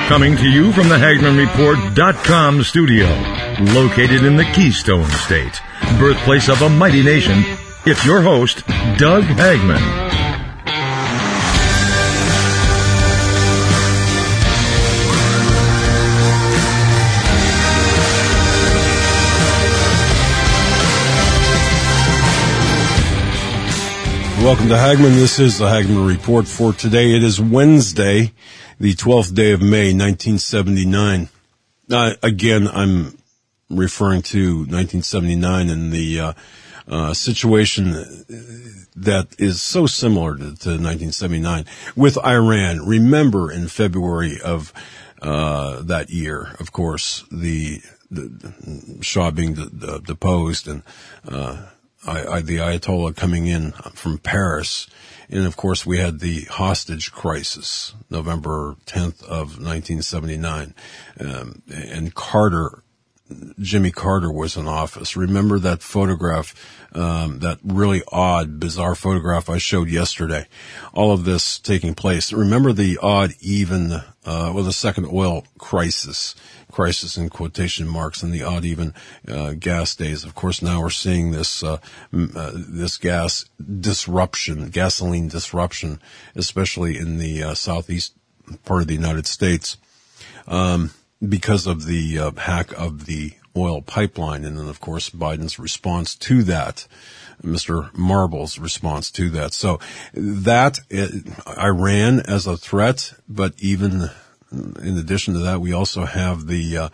Coming to you from the HagmannReport.com studio, located in the Keystone State, birthplace of a mighty nation, it's your host, Doug Hagmann. Welcome to Hagmann. This is the Hagmann Report for today. It is Wednesday, the 12th day of May, 1979. Again, I'm referring to 1979 and the situation that is so similar to 1979 with Iran. Remember, in February of that year, of course, the Shah being deposed and the Ayatollah coming in from Paris. And of course, we had the hostage crisis, November 10th of 1979. And Jimmy Carter was in office. Remember that photograph, that really odd, bizarre photograph I showed yesterday? All of this taking place. Remember the odd, even, the second oil crisis in quotation marks, and the odd even gas days. Of course, now we're seeing this gasoline disruption, especially in the southeast part of the United States, because of the hack of the oil pipeline, and then of course Biden's response to that, Mr. Marble's response to that. So that Iran as a threat, but even in addition to that, we also have the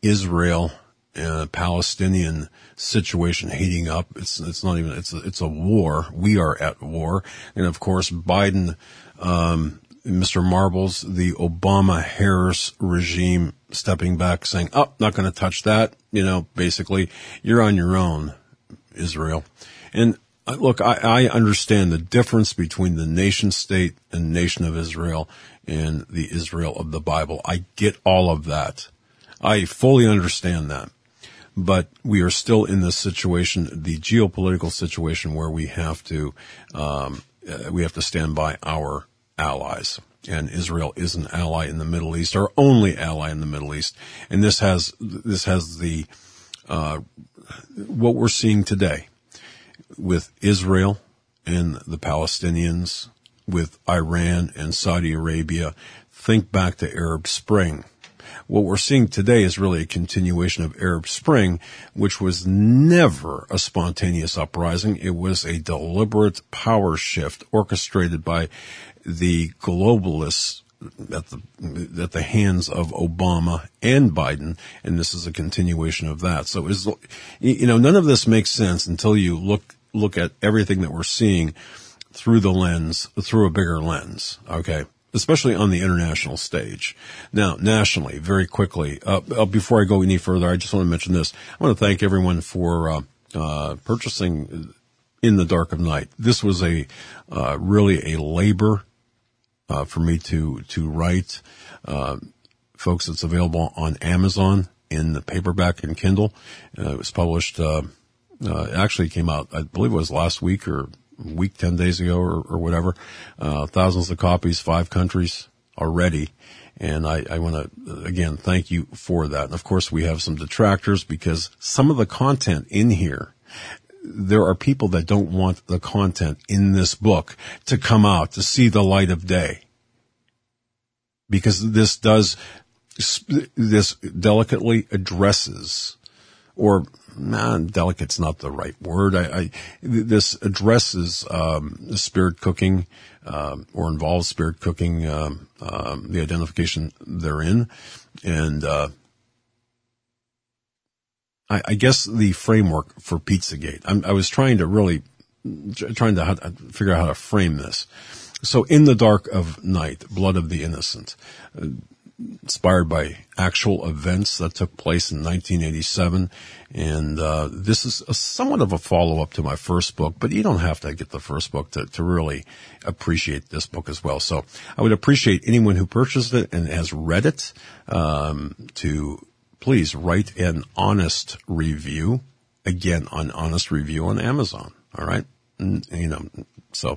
Israel-Palestinian situation heating up. It's not even, it's a war. We are at war. And of course, Biden, Mr. Marbles, the Obama-Harris regime stepping back saying, not going to touch that. Basically, you're on your own, Israel. And look, I understand the difference between the nation state and nation of Israel and the Israel of the Bible. I get all of that. I fully understand that. But we are still in this situation, the geopolitical situation, where we have to stand by our allies. And Israel is an ally in the Middle East, our only ally in the Middle East. And this has the, what we're seeing today with Israel and the Palestinians, with Iran and Saudi Arabia. Think back to Arab Spring. What we're seeing today is really a continuation of Arab Spring, which was never a spontaneous uprising. It was a deliberate power shift orchestrated by the globalists at the hands of Obama and Biden, and this is a continuation of that. So none of this makes sense until you look at everything that we're seeing through a bigger lens, okay? Especially on the international stage. Now, nationally, very quickly, before I go any further, I just want to mention this. I want to thank everyone for purchasing In the Dark of Night. This was really a labor for me to write. Folks, it's available on Amazon in the paperback and Kindle. It was published, actually came out, I believe it was last week or week, 10 days ago or whatever. Thousands of copies, 5 countries already. And I want to, again, thank you for that. And of course, we have some detractors because some of the content in here, there are people that don't want the content in this book to come out, to see the light of day. Because this delicately addresses, or delicate's not the right word. This addresses spirit cooking, or involves spirit cooking, the identification therein, and I guess the framework for Pizzagate. I was trying to figure out how to frame this. So, In the Dark of Night, Blood of the Innocent, inspired by actual events that took place in 1987. And this is somewhat of a follow-up to my first book, but you don't have to get the first book to really appreciate this book as well. So I would appreciate anyone who purchased it and has read it to please write an honest review, again, an honest review on Amazon, all right? So,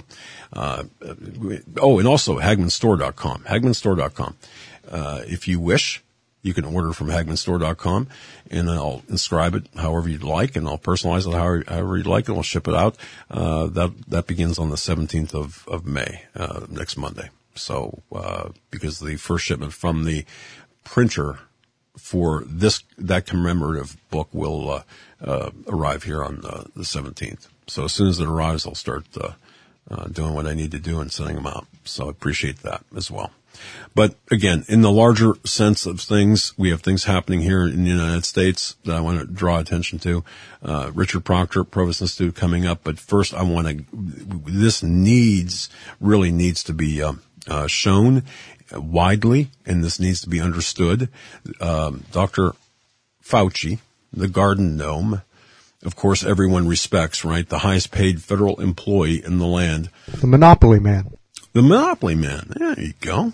and also HagmanStore.com. HagmanStore.com. If you wish, you can order from HagmanStore.com, and I'll inscribe it however you'd like, and I'll personalize it however you'd like, and I'll ship it out. That begins on the 17th of May, next Monday. So, because the first shipment from the printer for that commemorative book will arrive here on the 17th. So as soon as it arrives, I'll start doing what I need to do and sending them out. So I appreciate that as well. But again, in the larger sense of things, we have things happening here in the United States that I want to draw attention to. Richard Proctor, Provost Institute, coming up. But first, this really needs to be shown widely, and this needs to be understood. Dr. Fauci, the Garden Gnome, of course, everyone respects, right? The highest paid federal employee in the land. The Monopoly Man. The Monopoly Man. There you go.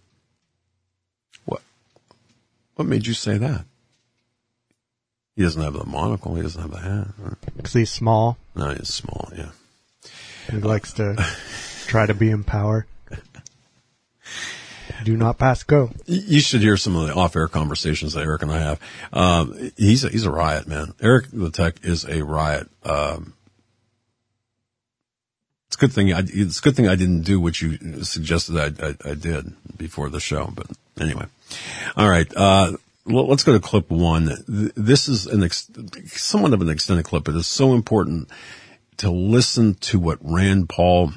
What made you say that? He doesn't have the monocle. He doesn't have the hat. Because he's small. No, he's small, yeah. He likes to try to be in power. Do not pass go. You should hear some of the off-air conversations that Eric and I have. He's a riot, man. Eric the Tech is a riot. It's a good thing I didn't do what you suggested I did before the show. But anyway, all right. Let's go to clip one. This is somewhat of an extended clip. It is so important to listen to what Rand Paul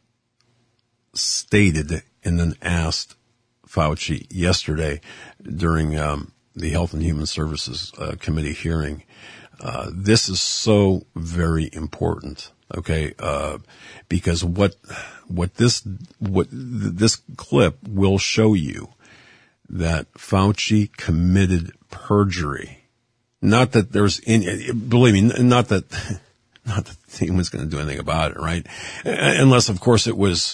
stated and then asked Fauci yesterday during the Health and Human Services Committee hearing. This is so very important, okay? Because what this clip will show you that Fauci committed perjury. Not that there's any, believe me, not that anyone's going to do anything about it, right? Unless of course it's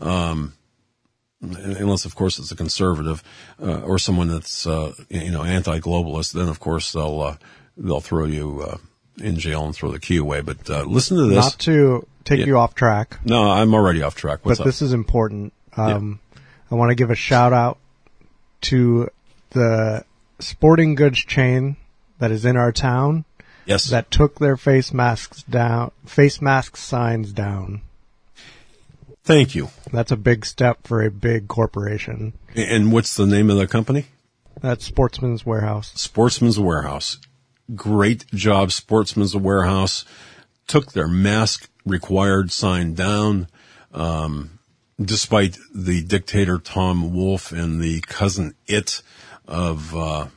a conservative, or someone that's, anti-globalist, then of course they'll throw you, in jail and throw the key away. But, listen to this. Not to take you off track. No, I'm already off track. What's up? This is important. I want to give a shout out to the sporting goods chain that is in our town. Yes. That took their face mask signs down. Thank you. That's a big step for a big corporation. And what's the name of the company? That's Sportsman's Warehouse. Sportsman's Warehouse. Great job, Sportsman's Warehouse. Took their mask required sign down, despite the dictator Tom Wolfe and the cousin it of,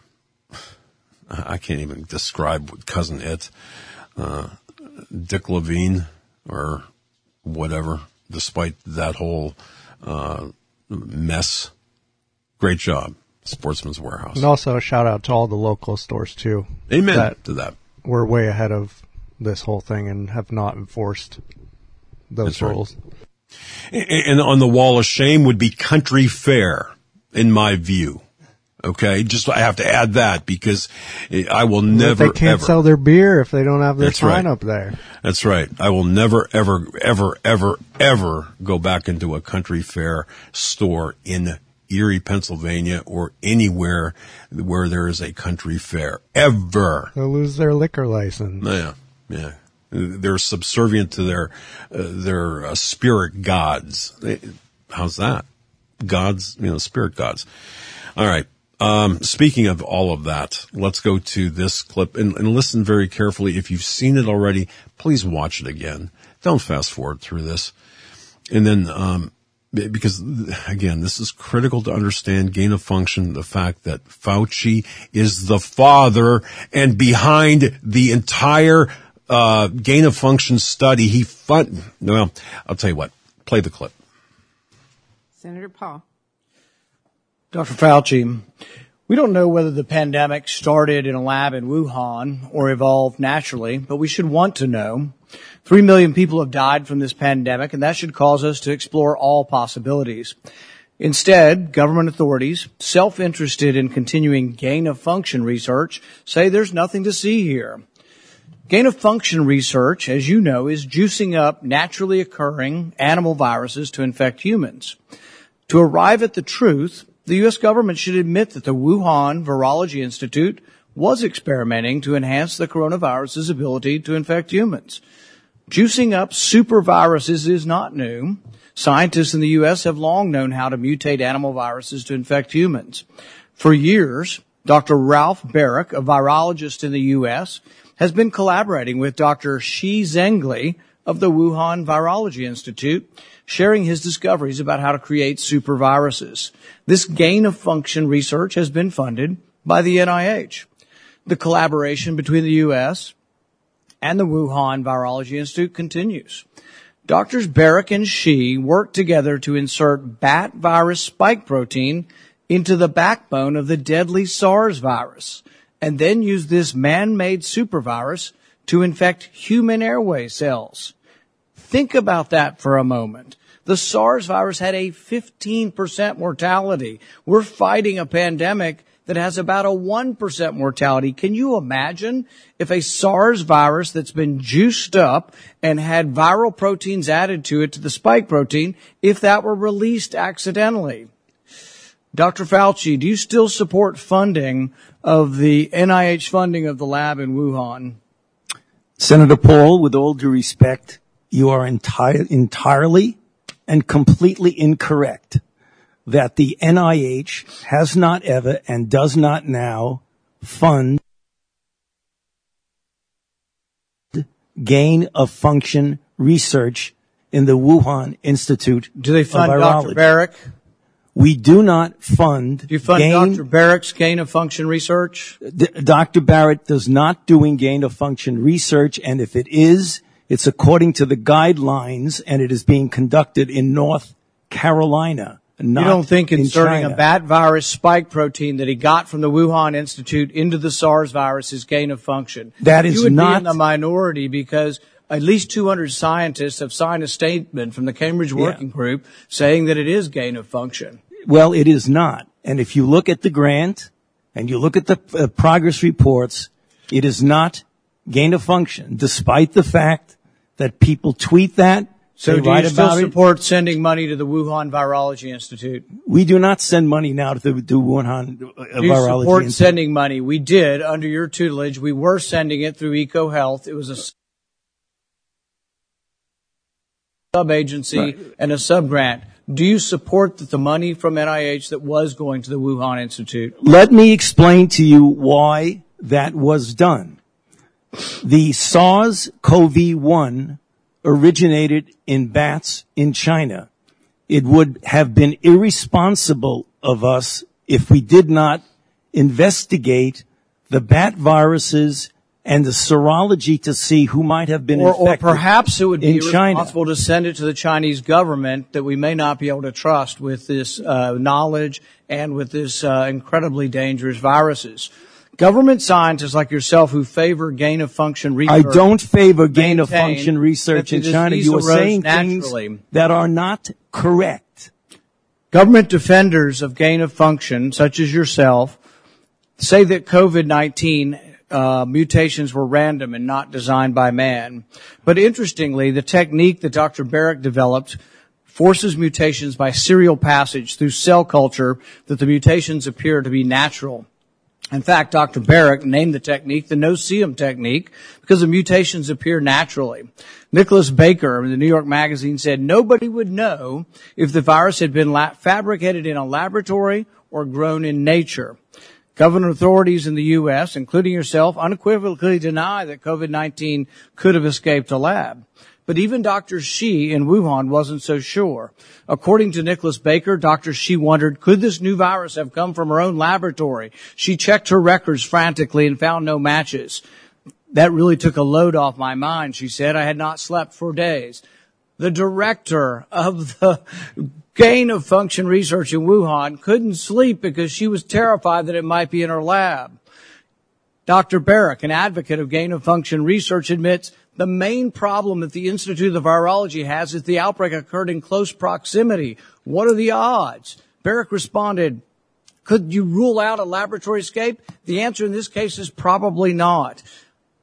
I can't even describe what cousin it, Dick Levine or whatever. Despite that whole mess, great job, Sportsman's Warehouse. And also a shout out to all the local stores too. Amen to that. We're way ahead of this whole thing and have not enforced those rules. Right. And on the wall of shame would be Country Fair, in my view. Okay, I have to add that because I will never. They can't sell their beer if they don't have their sign up there. That's right. I will never, ever, ever, ever, ever go back into a Country Fair store in Erie, Pennsylvania, or anywhere where there is a Country Fair. Ever. They'll lose their liquor license. Yeah. They're subservient to their spirit gods. How's that? Gods, spirit gods. All right. Speaking of all of that, let's go to this clip and listen very carefully. If you've seen it already, please watch it again. Don't fast forward through this. And then, because again, this is critical to understand gain of function, the fact that Fauci is the father and behind the entire, gain of function study. Well, I'll tell you what, play the clip. Senator Paul. Dr. Fauci, we don't know whether the pandemic started in a lab in Wuhan or evolved naturally, but we should want to know. 3 million people have died from this pandemic, and that should cause us to explore all possibilities. Instead, government authorities, self-interested in continuing gain-of-function research, say there's nothing to see here. Gain-of-function research, as you know, is juicing up naturally occurring animal viruses to infect humans. To arrive at the truth, the U.S. government should admit that the Wuhan Virology Institute was experimenting to enhance the coronavirus's ability to infect humans. Juicing up superviruses is not new. Scientists in the U.S. have long known how to mutate animal viruses to infect humans. For years, Dr. Ralph Baric, a virologist in the U.S., has been collaborating with Dr. Shi Zhengli of the Wuhan Virology Institute, sharing his discoveries about how to create superviruses. This gain-of-function research has been funded by the NIH. The collaboration between the U.S. and the Wuhan Virology Institute continues. Doctors Baric and Shi worked together to insert bat virus spike protein into the backbone of the deadly SARS virus, and then use this man-made supervirus to infect human airway cells. Think about that for a moment. The SARS virus had a 15% mortality. We're fighting a pandemic that has about a 1% mortality. Can you imagine if a SARS virus that's been juiced up and had viral proteins added to it, to the spike protein, if that were released accidentally? Dr. Fauci, do you still support funding of the NIH funding of the lab in Wuhan? Senator Paul, with all due respect, you are entirely and completely incorrect that the NIH has not ever and does not now fund gain-of-function research in the Wuhan Institute Do they fund of Virology. Dr. Baric? We do not fund. Do you fund Dr. Barrick's gain-of-function research? Dr. Barrett does not doing gain-of-function research, and if it is, it's according to the guidelines, and it is being conducted in North Carolina, not You don't think in inserting China. a bat virus spike protein that he got from the Wuhan Institute into the SARS virus is gain-of-function? That is You would not- be in the minority because at least 200 scientists have signed a statement from the Cambridge Working Group saying that it is gain-of-function. Well, it is not. And if you look at the grant and you look at the progress reports, it is not gain-of-function, despite the fact that people tweet that. So they do write you still about it. support sending money to the Wuhan Virology Institute? We do not send money now to the Wuhan Do you Virology support Institute. sending money? We did under your tutelage. We were sending it through EcoHealth. It was a sub-agency and a sub-grant. Do you support that the money from NIH that was going to the Wuhan Institute? Let me explain to you why that was done. The SARS-CoV-1 originated in bats in China. It would have been irresponsible of us if we did not investigate the bat viruses and the serology to see who might have been Or infected. perhaps it would be in China. irresponsible to send it to the Chinese government that we may not be able to trust with this knowledge and with this incredibly dangerous viruses. Government scientists like yourself who favor gain-of-function research. I don't favor maintain gain-of-function research that in the China. disease You are arose saying naturally. things that are not correct. Government defenders of gain-of-function, such as yourself, say that COVID-19 mutations were random and not designed by man. But interestingly, the technique that Dr. Baric developed forces mutations by serial passage through cell culture that the mutations appear to be natural. In fact, Dr. Baric named the technique the no-see-em technique because the mutations appear naturally. Nicholas Baker in the New York Magazine said nobody would know if the virus had been fabricated in a laboratory or grown in nature. Government authorities in the U.S., including yourself, unequivocally deny that COVID-19 could have escaped a lab. But even Dr. Shi in Wuhan wasn't so sure. According to Nicholas Baker, Dr. Shi wondered, could this new virus have come from her own laboratory? She checked her records frantically and found no matches. That really took a load off my mind, she said. I had not slept for days. The director of the gain-of-function research in Wuhan couldn't sleep because she was terrified that it might be in her lab. Dr. Baric, an advocate of gain-of-function research, admits the main problem that the Institute of Virology has is the outbreak occurred in close proximity. What are the odds? Baric responded, could you rule out a laboratory escape? The answer in this case is probably not.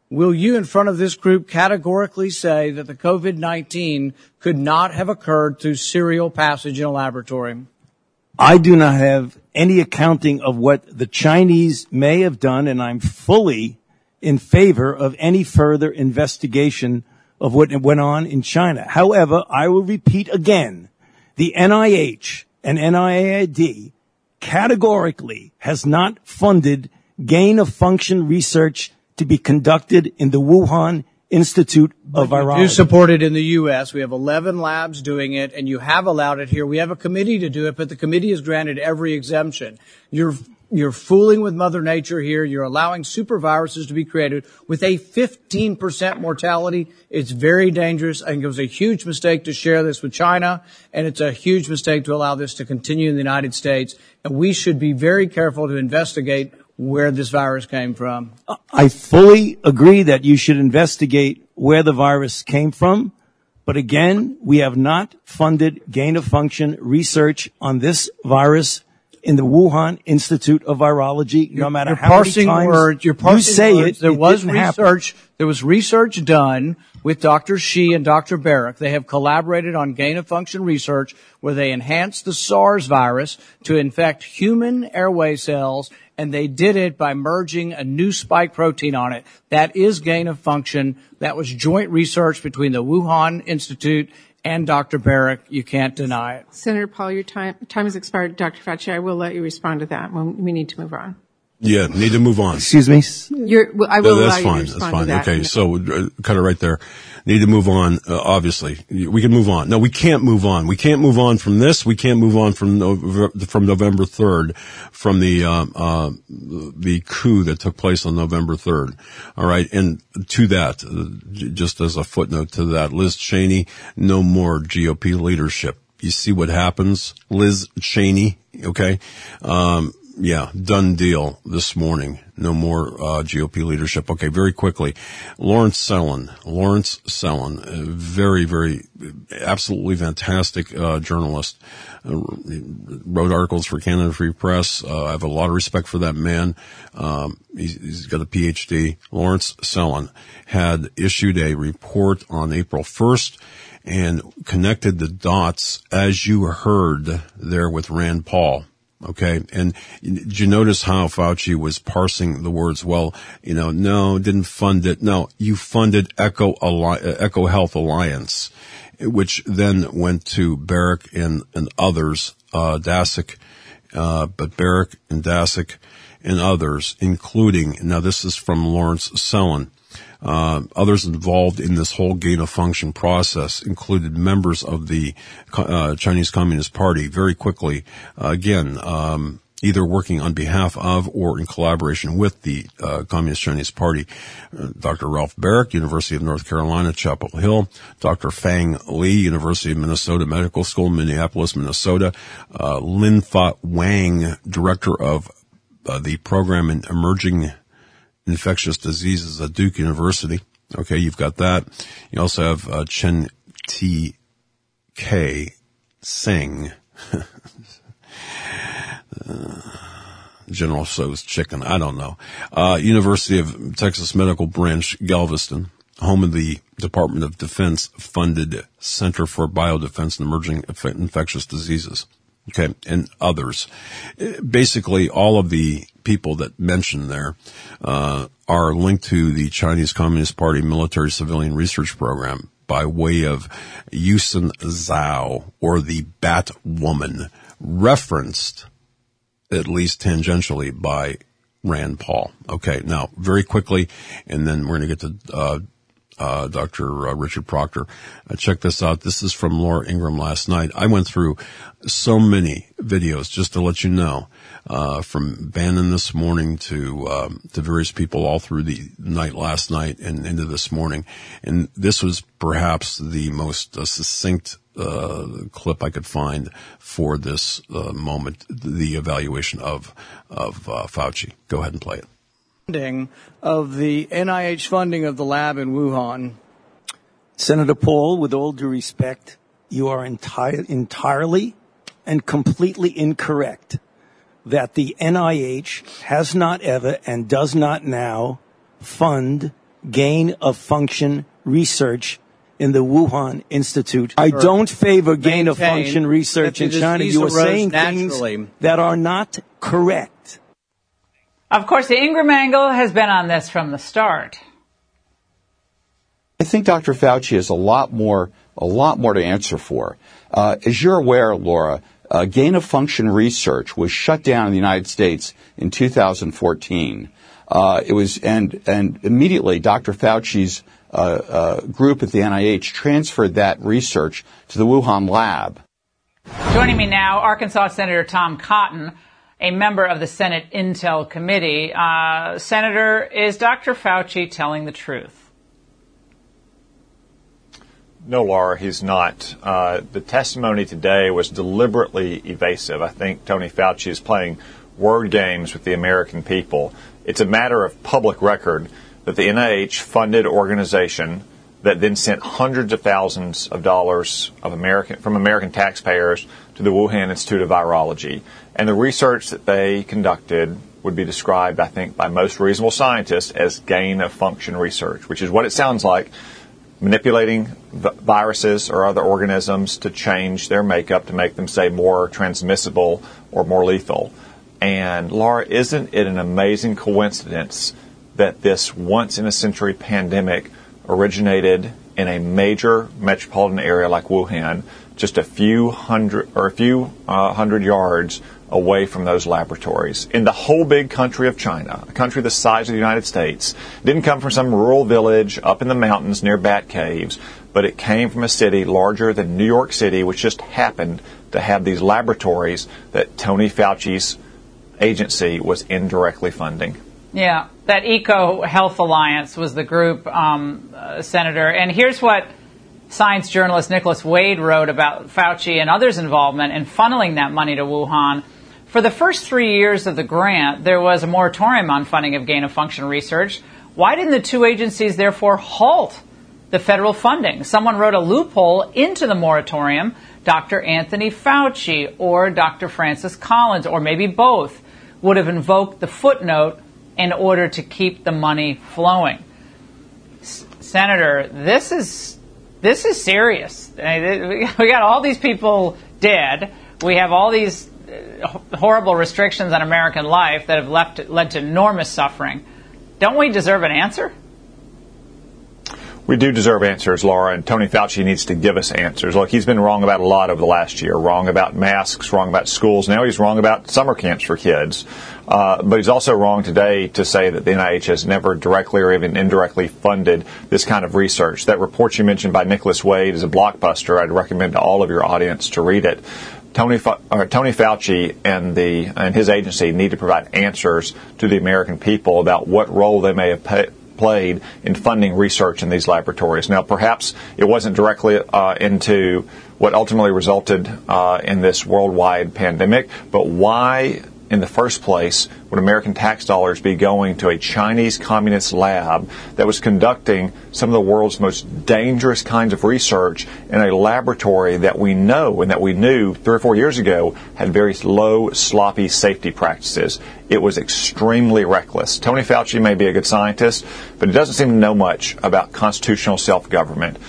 will you in front of this group categorically say that the COVID-19 could not have occurred through serial passage in a laboratory? I do not have any accounting of what the Chinese may have done, and I'm fully in favor of any further investigation of what went on in China. However, I will repeat again, the NIH and NIAID categorically has not funded gain-of-function research to be conducted in the Wuhan Institute of Virology. We do support it in the U.S. We have 11 labs doing it, and you have allowed it here. We have a committee to do it, but the committee has granted every exemption. You're fooling with Mother Nature here. You're allowing superviruses to be created with a 15% mortality. It's very dangerous. I think it was a huge mistake to share this with China, and it's a huge mistake to allow this to continue in the United States. And we should be very careful to investigate where this virus came from. I fully agree that you should investigate where the virus came from. But again, we have not funded gain-of-function research on this virus in the Wuhan Institute of Virology, no matter how many times you say it. There was research. There was research done with Dr. Shi and Dr. Barak. They have collaborated on gain-of-function research where they enhanced the SARS virus to infect human airway cells, and they did it by merging a new spike protein on it. That is gain-of-function. That was joint research between the Wuhan Institute and Dr. Barak. You can't deny it. Senator Paul, your time has expired. Dr. Fauci, I will let you respond to that when we need to move on. Yeah, need to move on. Excuse me? I will allow that's you fine. to respond That's fine. to that. Okay, so cut it right there. Need to move on. Obviously, we can move on. No, we can't move on. We can't move on from this. We can't move on from November 3rd, from the coup that took place on November 3rd. All right, and to that, just as a footnote to that, Liz Cheney, no more GOP leadership. You see what happens, Liz Cheney. Okay. Yeah, done deal this morning. No more GOP leadership. Okay, very quickly. Lawrence Sellin, very, very, absolutely fantastic journalist. Wrote articles for Canada Free Press. I have a lot of respect for that man. He's got a PhD. Lawrence Sellin had issued a report on April 1st and connected the dots, as you heard there with Rand Paul. Okay. And did you notice how Fauci was parsing the words? Well, no, didn't fund it. No, you funded Echo Health Alliance, which then went to Barak and others, Daszak, but Barak and Daszak and others, including, now this is from Lawrence Sellin, others involved in this whole gain-of-function process included members of the Chinese Communist Party. Very quickly, again, either working on behalf of or in collaboration with the Communist Chinese Party. Dr. Ralph Barak, University of North Carolina, Chapel Hill. Dr. Fang Li, University of Minnesota Medical School, Minneapolis, Minnesota. Lin-Fa Wang, Director of the Program in Emerging Infectious Diseases at Duke University. Okay, you've got that. You also have Chen T.K. Singh. General Tso's chicken. I don't know. University of Texas Medical Branch, Galveston, home of the Department of Defense funded Center for Biodefense and Emerging Infectious Diseases. Okay, and others. Basically, all of the people that mentioned there are linked to the Chinese Communist Party Military Civilian Research Program by way of Yusen Zhao, or the Bat Woman, referenced at least tangentially by Rand Paul. Okay, now very quickly, and then we're going to get to Dr. Richard Proctor. Check this out. This is from Laura Ingraham last night. I went through so many videos just to let you know, from Bannon this morning to various people all through the night last night and into this morning. And this was perhaps the most succinct clip I could find for this moment, the evaluation of Fauci. Go ahead and play it. Of the NIH funding of the lab in Wuhan. Senator Paul, with all due respect, you are entirely and completely incorrect that the NIH has not ever and does not now fund gain of function research in the Wuhan Institute. I don't favor gain of function research in China. You are saying things that are not correct. Of course, the Ingram angle has been on this from the start. I think Dr. Fauci has a lot more to answer for. As you're aware, Laura, gain of function research was shut down in the United States in 2014. It was and immediately Dr. Fauci's group at the NIH transferred that research to the Wuhan lab. Joining me now, Arkansas Senator Tom Cotton, a member of the Senate Intel Committee. Senator, is Dr. Fauci telling the truth? No, Laura, he's not. The testimony today was deliberately evasive. I think Tony Fauci is playing word games with the American people. It's a matter of public record that the NIH funded organization that then sent hundreds of thousands of dollars from American taxpayers to the Wuhan Institute of Virology. And the research that they conducted would be described, I think, by most reasonable scientists as gain of function research, which is what it sounds like. Manipulating viruses or other organisms to change their makeup to make them, say, more transmissible or more lethal. And, Laura, isn't it an amazing coincidence that this once-in-a-century pandemic originated in a major metropolitan area like Wuhan, just a few hundred yards away from those laboratories, in the whole big country of China, a country the size of the United States? Didn't come from some rural village up in the mountains near Bat Caves, but it came from a city larger than New York City, which just happened to have these laboratories that Tony Fauci's agency was indirectly funding. Yeah, that Eco Health Alliance was the group, Senator. And here's what science journalist Nicholas Wade wrote about Fauci and others' involvement in funneling that money to Wuhan. For the first 3 years of the grant, there was a moratorium on funding of gain-of-function research. Why didn't the two agencies therefore halt the federal funding? Someone wrote a loophole into the moratorium. Dr. Anthony Fauci or Dr. Francis Collins, or maybe both, would have invoked the footnote in order to keep the money flowing. Senator, this is serious. We got all these people dead. We have all these horrible restrictions on American life that have led to enormous suffering. Don't we deserve an answer? We do deserve answers, Laura, and Tony Fauci needs to give us answers. Look, he's been wrong about a lot over the last year. Wrong about masks, wrong about schools. Now he's wrong about summer camps for kids. But he's also wrong today to say that the NIH has never directly or even indirectly funded this kind of research. That report you mentioned by Nicholas Wade is a blockbuster. I'd recommend to all of your audience to read it. Tony Fauci and his agency need to provide answers to the American people about what role they may have played in funding research in these laboratories. Now, perhaps it wasn't directly into what ultimately resulted in this worldwide pandemic, but why in the first place would American tax dollars be going to a Chinese communist lab that was conducting some of the world's most dangerous kinds of research in a laboratory that we know and that we knew 3 or 4 years ago had very low, sloppy safety practices? It was extremely reckless. Tony Fauci may be a good scientist, but he doesn't seem to know much about constitutional self-government.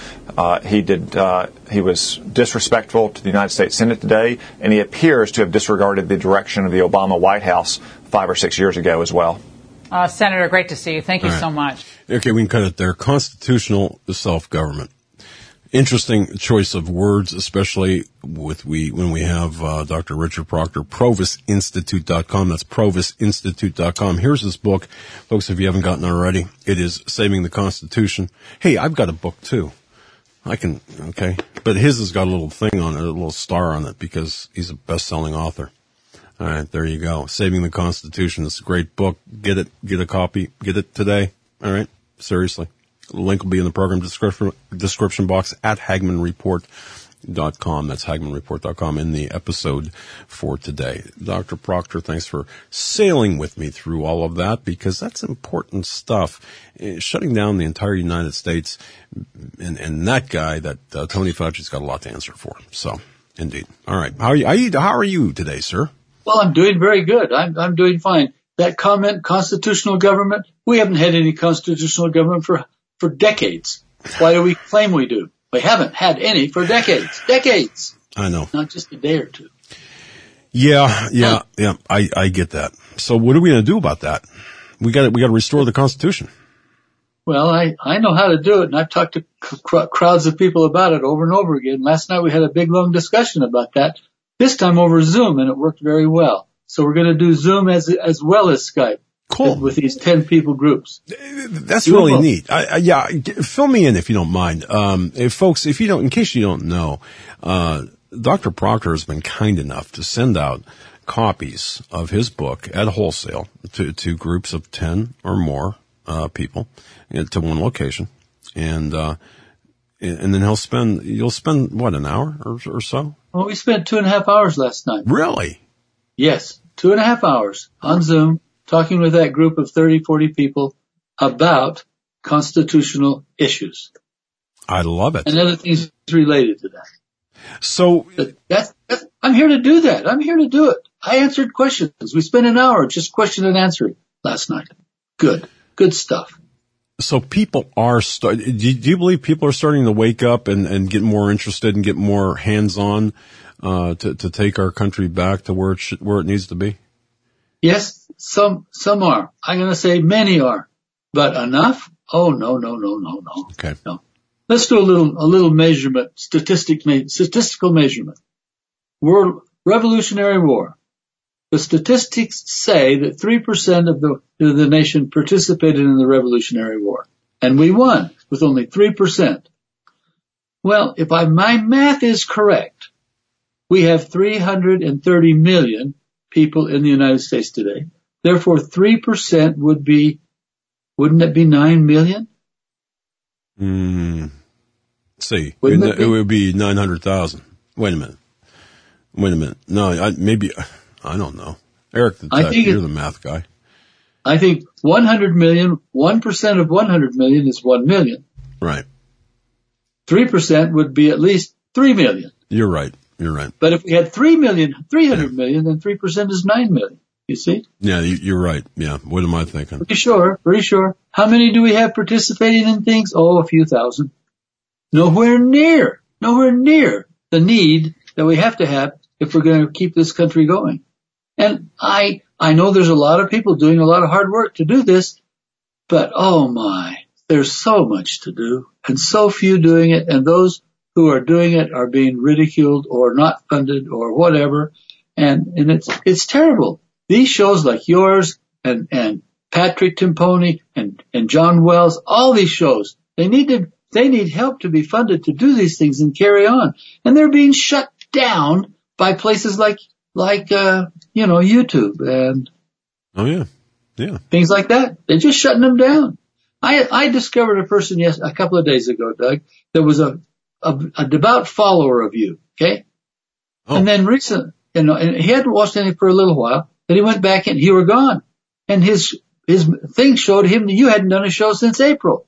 He was disrespectful to the United States Senate today, and he appears to have disregarded the direction of the Obama White House 5 or 6 years ago as well. Senator, great to see you. Thank you so much. Okay, we can cut it there. Constitutional self-government. Interesting choice of words, especially when we have Dr. Richard Proctor, ProvisInstitute.com. That's ProvisInstitute.com. Here's this book. Folks, if you haven't gotten it already, it is Saving the Constitution. Hey, I've got a book too. Okay. But his has got a little thing on it, a little star on it, because he's a best-selling author. All right, there you go. Saving the Constitution. It's a great book. Get it. Get a copy. Get it today. All right? Seriously. The link will be in the program description box at HagmannReport.com. That's HagmannReport.com in the episode for today. Dr. Proctor, thanks for sailing with me through all of that, because that's important stuff. Shutting down the entire United States, and that guy, that Tony Fauci's got a lot to answer for. So, indeed. All right. How are you today, sir? Well, I'm doing very good. I'm doing fine. that comment, constitutional government? We haven't had any constitutional government for decades. Why do we claim we do? We haven't had any for decades. Decades. I know. Not just a day or two. Yeah. I get that. So what are we going to do about that? We got to restore the Constitution. Well, I know how to do it, and I've talked to crowds of people about it over and over again. Last night we had a big, long discussion about that, this time over Zoom, and it worked very well. So we're going to do Zoom as well as Skype. Cool. With these 10 people groups. That's really neat. Fill me in if you don't mind. Folks, in case you don't know, Dr. Proctor has been kind enough to send out copies of his book at wholesale to groups of 10 or more people to one location, and then you'll spend what, an hour or so? Well, we spent 2.5 hours last night. Really? Yes, 2.5 hours on Zoom, talking with that group of 30, 40 people about constitutional issues. I love it. And other things related to that. So I'm here to do that. I'm here to do it. I answered questions. We spent an hour just question and answering last night. Good stuff. So people are do you believe people are starting to wake up and get more interested and get more hands-on to take our country back to where it needs to be? Yes, some are. I'm going to say many are, but enough? Oh no. Okay. No. Let's do a little measurement, statistical measurement. Revolutionary War. The statistics say that 3% of the nation participated in the Revolutionary War, and we won with only 3%. Well, if my math is correct, we have 330 million people in the United States today. Therefore, 3% wouldn't it be 9 million? See, it would be 900,000. Wait a minute. No, I don't know. Eric, you're the math guy. I think 100 million, 1% of 100 million is 1 million. Right. 3% would be at least 3 million. You're right. But if we had 300 million, then 3% is 9 million. You see? Yeah, you're right. Yeah. What am I thinking? Pretty sure. How many do we have participating in things? Oh, a few thousand. Nowhere near the need that we have to have if we're going to keep this country going. And I know there's a lot of people doing a lot of hard work to do this, but oh my, there's so much to do and so few doing it, and those who are doing it are being ridiculed or not funded or whatever, and it's terrible. These shows like yours and Patrick Timpone and John Wells, all these shows, they need help to be funded to do these things and carry on. And they're being shut down by places like YouTube and things like that. They're just shutting them down. I discovered a person a couple of days ago, Doug, that was a devout follower of you. Okay. Oh. And then recently, and he hadn't watched any for a little while. Then he went back and you were gone. And his thing showed him that you hadn't done a show since April.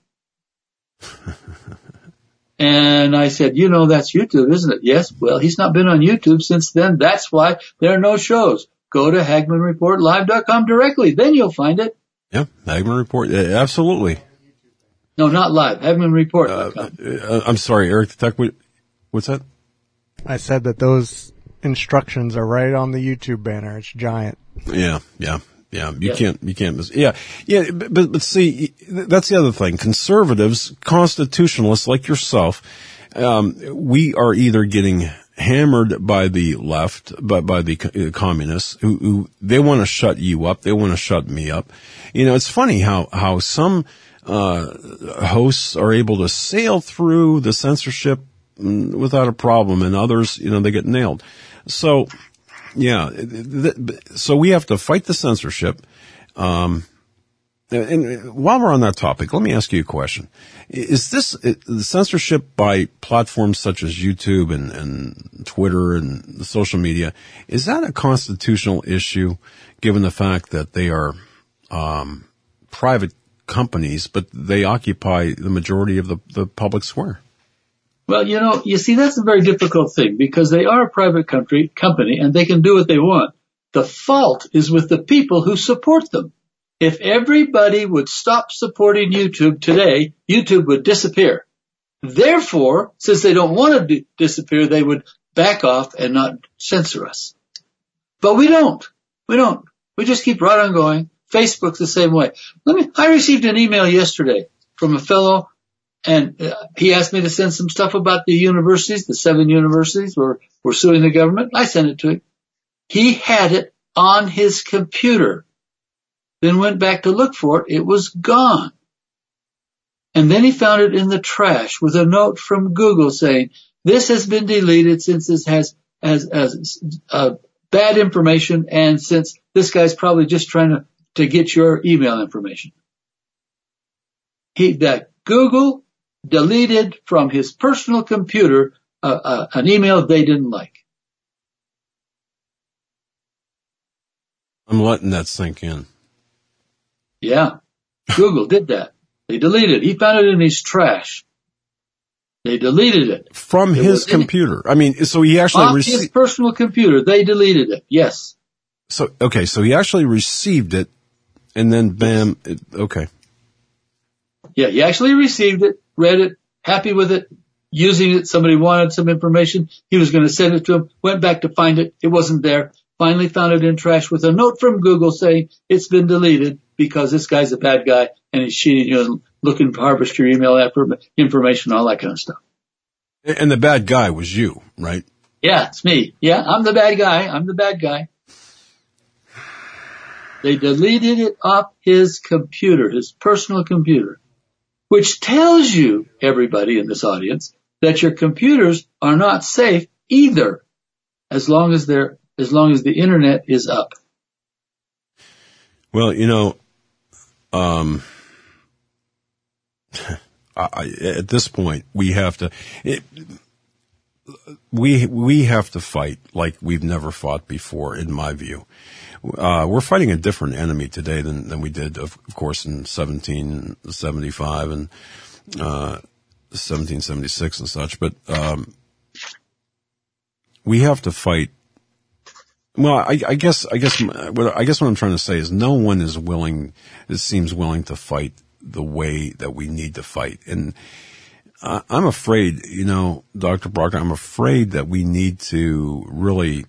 And I said, that's YouTube, isn't it? Yes. Well, he's not been on YouTube since then. That's why there are no shows. Go to HagmannReportLive.com directly. Then you'll find it. Yeah, Hagmann Report. Absolutely. No, not live. HagmannReport.com. I'm sorry, Eric the Tech. What's that? I said that those instructions are right on the YouTube banner. It's giant. Yeah. You can't miss. Yeah. But see, that's the other thing. Conservatives, constitutionalists like yourself, we are either getting hammered by the left, by the communists who they want to shut you up. They want to shut me up. It's funny how some, hosts are able to sail through the censorship without a problem, and others, they get nailed. So, yeah, so we have to fight the censorship. And while we're on that topic, let me ask you a question. Is this the censorship by platforms such as YouTube and Twitter and the social media, is that a constitutional issue given the fact that they are private companies, but they occupy the majority of the public square? Well, you see, that's a very difficult thing because they are a private company and they can do what they want. The fault is with the people who support them. If everybody would stop supporting YouTube today, YouTube would disappear. Therefore, since they don't want to disappear, they would back off and not censor us. But we don't. We just keep right on going. Facebook's the same way. I received an email yesterday from a fellow, and he asked me to send some stuff about the universities. The 7 universities were suing the government. I sent it to him. He had it on his computer. Then went back to look for it. It was gone. And then he found it in the trash with a note from Google saying, this has been deleted since this has bad information, and since this guy's probably just trying to get your email information. That Google deleted from his personal computer an email they didn't like. I'm letting that sink in. Yeah, Google did that. They deleted it. He found it in his trash. They deleted it. From his computer. I mean, so he actually received his personal computer. They deleted it. Yes. So he actually received it, and then bam, okay. Yeah, he actually received it, read it, happy with it, using it. Somebody wanted some information. He was going to send it to him, went back to find it. It wasn't there. Finally found it in trash with a note from Google saying it's been deleted because this guy's a bad guy and he's cheating, looking to harvest your email information, all that kind of stuff. And the bad guy was you, right? Yeah, it's me. Yeah, I'm the bad guy. They deleted it off his computer, his personal computer, which tells you, everybody in this audience, that your computers are not safe either, as long as the internet is up. Well, at this point, we have to fight like we've never fought before, in my view. We're fighting a different enemy today than we did, of course, in 1775 and 1776 and such. But we have to fight. Well, I guess what I'm trying to say is no one seems willing to fight the way that we need to fight. And I'm afraid, Dr. Brock, I'm afraid that we need to really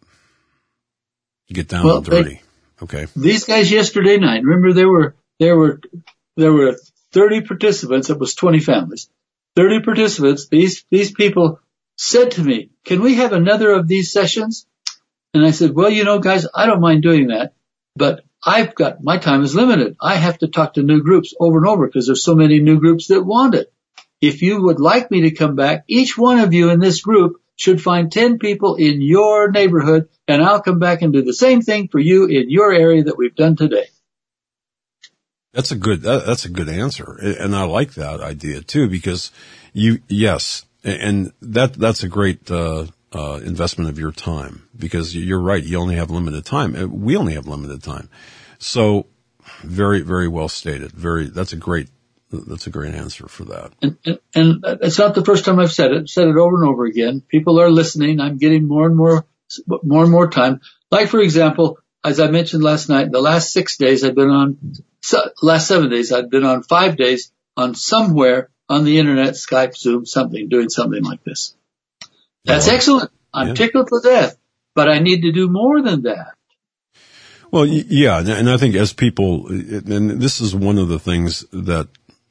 get down and dirty. Okay. These guys yesterday night, remember there were 30 participants. It was 20 families. 30 participants. These people said to me, "Can we have another of these sessions?" And I said, "Well, guys, I don't mind doing that, but my time is limited. I have to talk to new groups over and over because there's so many new groups that want it. If you would like me to come back, each one of you in this group should find 10 people in your neighborhood, and I'll come back and do the same thing for you in your area that we've done today." That's a good answer. And I like that idea too, because that's a great, investment of your time, because you're right. You only have limited time. We only have limited time. So very, very well stated. That's a great answer for that. And it's not the first time I've said it. I've said it over and over again. People are listening. I'm getting more and more time. Like, for example, as I mentioned last night, the last 6 days last 7 days, I've been on 5 days on somewhere on the internet, Skype, Zoom, doing something like this. That's excellent. I'm tickled to death, but I need to do more than that. Well, yeah, and I think as people, and this is one of the things that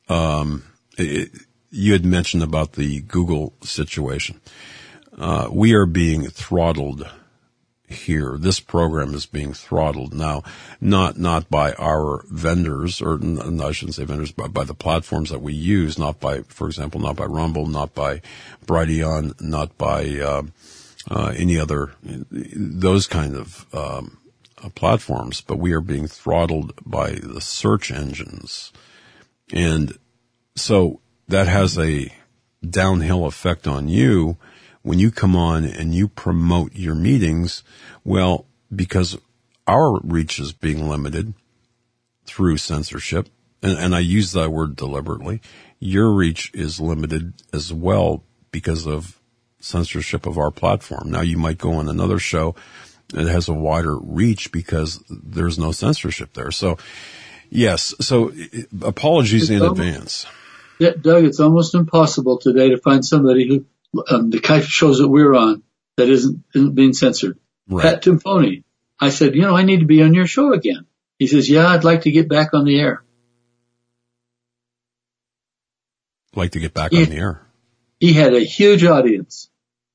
you had mentioned about the Google situation. We are being throttled here. This program is being throttled now, not by our vendors, or I shouldn't say vendors, but by the platforms that we use, for example, not by Rumble, not by Brighteon, not by any other, those kind of platforms, but we are being throttled by the search engines. And so that has a downhill effect on you when you come on and you promote your meetings. Well, because our reach is being limited through censorship, and I use that word deliberately, your reach is limited as well because of censorship of our platform. Now, you might go on another show it has a wider reach because there's no censorship there. So, yes. So, apologies in advance. Yeah, Doug, it's almost impossible today to find somebody who, the kind of shows that we're on, that isn't being censored. Right. Pat Timpone. I said, I need to be on your show again. He says, yeah, I'd like to get back on the air. Like to get back on the air. He had a huge audience.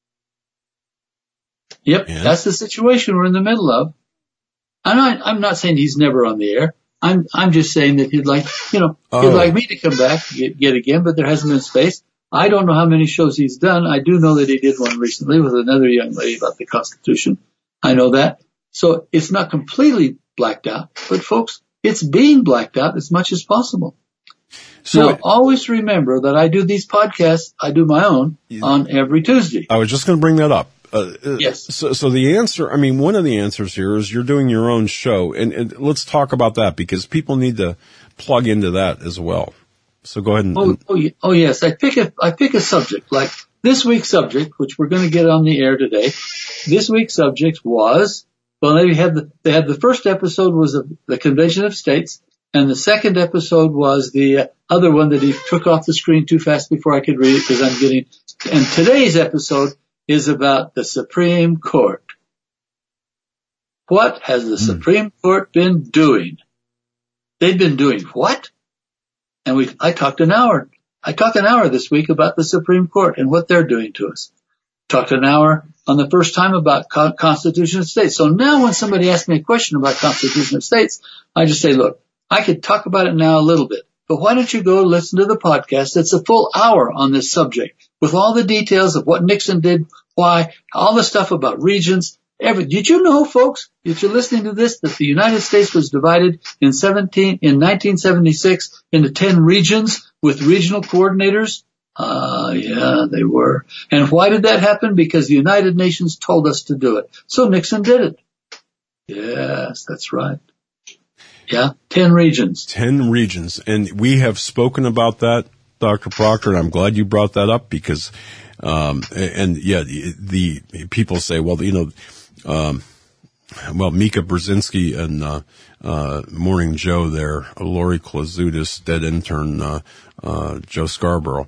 Yep, Yeah. That's the situation we're in the middle of. I'm not saying he's never on the air. I'm just saying that he'd like, he'd like me to come back yet again, but there hasn't been space. I don't know how many shows he's done. I do know that he did one recently with another young lady about the Constitution. I know that. So it's not completely blacked out, but folks, it's being blacked out as much as possible. So always remember that I do these podcasts, I do my own, on every Tuesday. I was just going to bring that up. Yes. So the answer, one of the answers here is you're doing your own show, and let's talk about that because people need to plug into that as well. So go ahead and. Oh yes. I pick a subject like this week's subject, which we're going to get on the air today. This week's subject was, they had the first episode was the Convention of States. And the second episode was the other one that he took off the screen too fast before I could read it because and today's episode is about the Supreme Court. What has the Supreme Court been doing? They've been doing what? And I talked an hour this week about the Supreme Court and what they're doing to us. Talked an hour on the first time about Constitution of States. So now when somebody asks me a question about Constitution of States, I just say, look, I could talk about it now a little bit, but why don't you go listen to the podcast? It's a full hour on this subject with all the details of what Nixon did, why, all the stuff about regions. Did you know, folks, if you're listening to this, that the United States was divided in 1976 into 10 regions with regional coordinators? Yeah, they were. And why did that happen? Because the United Nations told us to do it. So Nixon did it. Yes, that's right. Yeah, 10 regions. 10 regions. And we have spoken about that, Dr. Proctor, and I'm glad you brought that up because, the people say, Mika Brzezinski and, Morning Joe there, Lori Klazutis, dead intern, Joe Scarborough,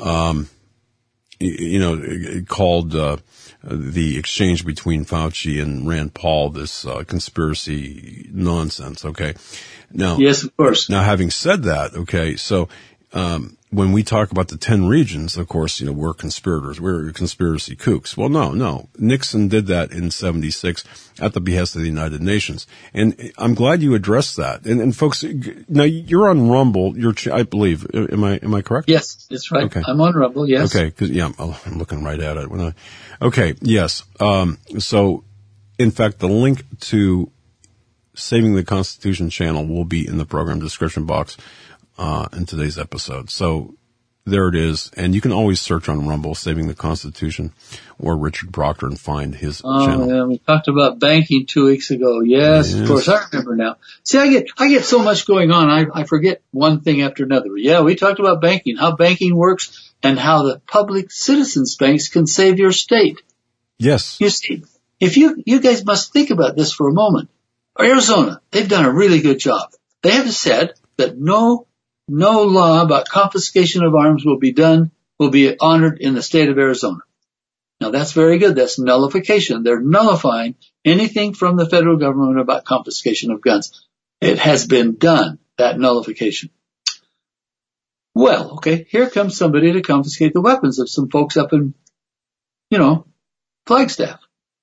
called, the exchange between Fauci and Rand Paul, this conspiracy nonsense. Okay. Now, yes, of course. Now, having said that, okay, so when we talk about the 10 regions, of course, we're conspirators, we're conspiracy kooks. Well, no. Nixon did that in 76 at the behest of the United Nations, and I'm glad you addressed that. And folks, now you're on Rumble. I believe. Am I correct? Yes, that's right. Okay. I'm on Rumble. Yes. Okay. I'm looking right at it. Okay. Yes. So, in fact, the link to Saving the Constitution channel will be in the program description box in today's episode. So there it is. And you can always search on Rumble, Saving the Constitution, or Richard Proctor and find his channel. Yeah, we talked about banking 2 weeks ago. Yes, of course. I remember now. See, I get so much going on. I forget one thing after another. Yeah, we talked about banking, how banking works, and how the public citizens banks can save your state. Yes. You see, if you guys must think about this for a moment. Arizona, they've done a really good job. They have said that no law about confiscation of arms will be honored in the state of Arizona. Now that's very good. That's nullification. They're nullifying anything from the federal government about confiscation of guns. It has been done, that nullification. Well, okay, here comes somebody to confiscate the weapons of some folks up in, Flagstaff.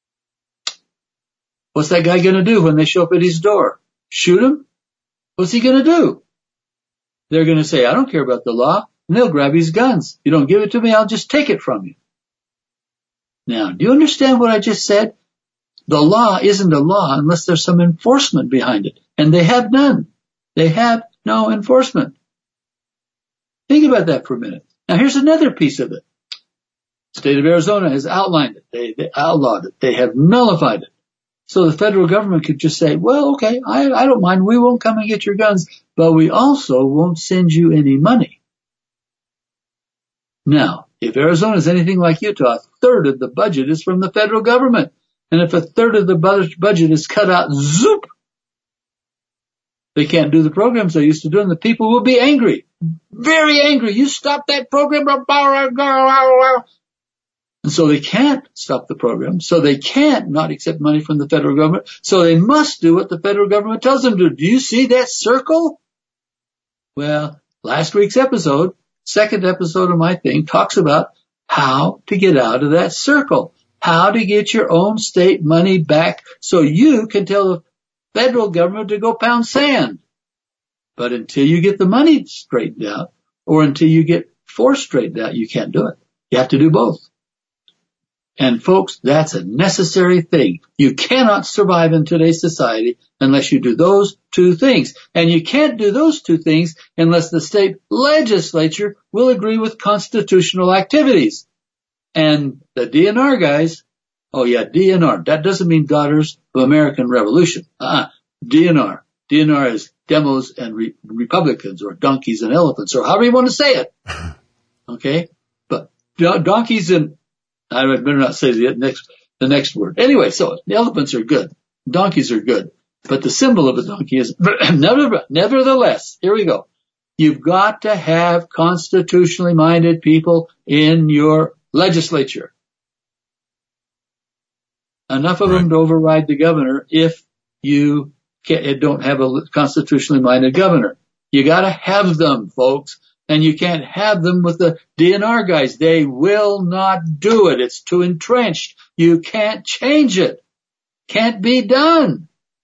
What's that guy going to do when they show up at his door? Shoot him? What's he going to do? They're going to say, I don't care about the law. And they'll grab his guns. You don't give it to me, I'll just take it from you. Now, do you understand what I just said? The law isn't a law unless there's some enforcement behind it. And they have none. They have no enforcement. Think about that for a minute. Now, here's another piece of it. The state of Arizona has outlined it. They outlawed it. They have nullified it. So the federal government could just say, well, okay, I don't mind. We won't come and get your guns, but we also won't send you any money. Now, if Arizona is anything like Utah, a third of the budget is from the federal government. And if a third of the budget is cut out, zoop, they can't do the programs they used to do, and the people will be angry. Very angry. You stop that program. And so they can't stop the program. So they can't not accept money from the federal government. So they must do what the federal government tells them to do. Do you see that circle? Well, last week's episode, second episode of my thing, talks about how to get out of that circle, how to get your own state money back so you can tell the federal government to go pound sand. But until you get the money straightened out, or until you get force straightened out, you can't do it. You have to do both. And folks, that's a necessary thing. You cannot survive in today's society unless you do those two things. And you can't do those two things unless the state legislature will agree with constitutional activities. And the DNR guys, oh yeah, DNR, that doesn't mean Daughters of American Revolution. DNR. DNR is demos and Republicans, or donkeys and elephants, or however you want to say it. Okay? But donkeys and, I better not say the next word. Anyway, so the elephants are good. Donkeys are good. But the symbol of a donkey is, nevertheless, here we go. You've got to have constitutionally minded people in your legislature. Enough of them to override the governor if you don't have a constitutionally minded governor. You got to have them, folks. And you can't have them with the DNR guys. They will not do it. It's too entrenched. You can't change it. Can't be done.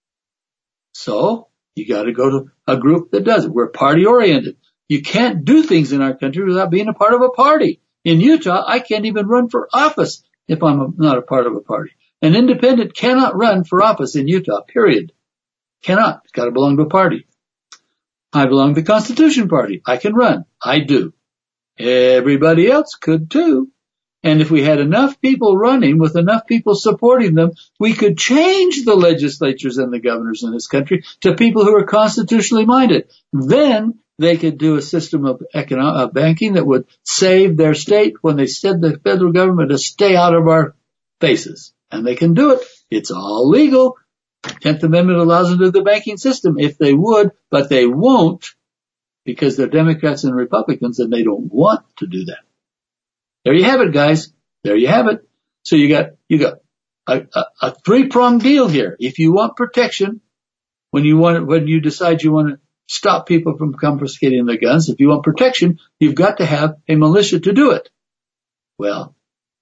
So you got to go to a group that does it. We're party oriented. You can't do things in our country without being a part of a party. In Utah, I can't even run for office if I'm not a part of a party. An independent cannot run for office in Utah, period. Cannot. It's got to belong to a party. I belong to the Constitution Party. I can run. I do. Everybody else could too. And if we had enough people running with enough people supporting them, we could change the legislatures and the governors in this country to people who are constitutionally minded. Then they could do a system of banking that would save their state when they said the federal government to stay out of our faces. And they can do it. It's all legal. 10th Amendment allows them to do the banking system if they would, but they won't because they're Democrats and Republicans and they don't want to do that. There you have it, guys. There you have it. So you got a three-pronged deal here. If you want protection, when you decide you want to stop people from confiscating their guns, if you want protection, you've got to have a militia to do it. Well,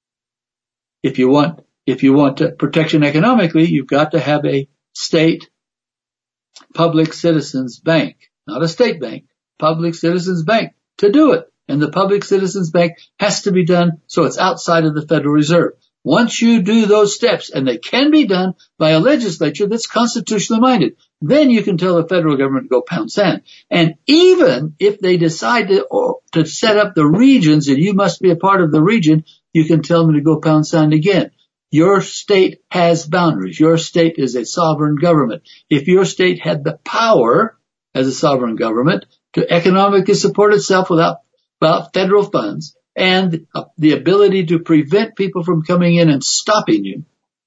if you want protection economically, you've got to have a state public citizens bank, not a state bank, public citizens bank to do it. And the public citizens bank has to be done so it's outside of the Federal Reserve. Once you do those steps, and they can be done by a legislature that's constitutionally minded, then you can tell the federal government to go pound sand. And even if they decide to set up the regions and you must be a part of the region, you can tell them to go pound sand again. Your state has boundaries. Your state is a sovereign government. If your state had the power as a sovereign government to economically support itself without federal funds and the ability to prevent people from coming in and stopping you,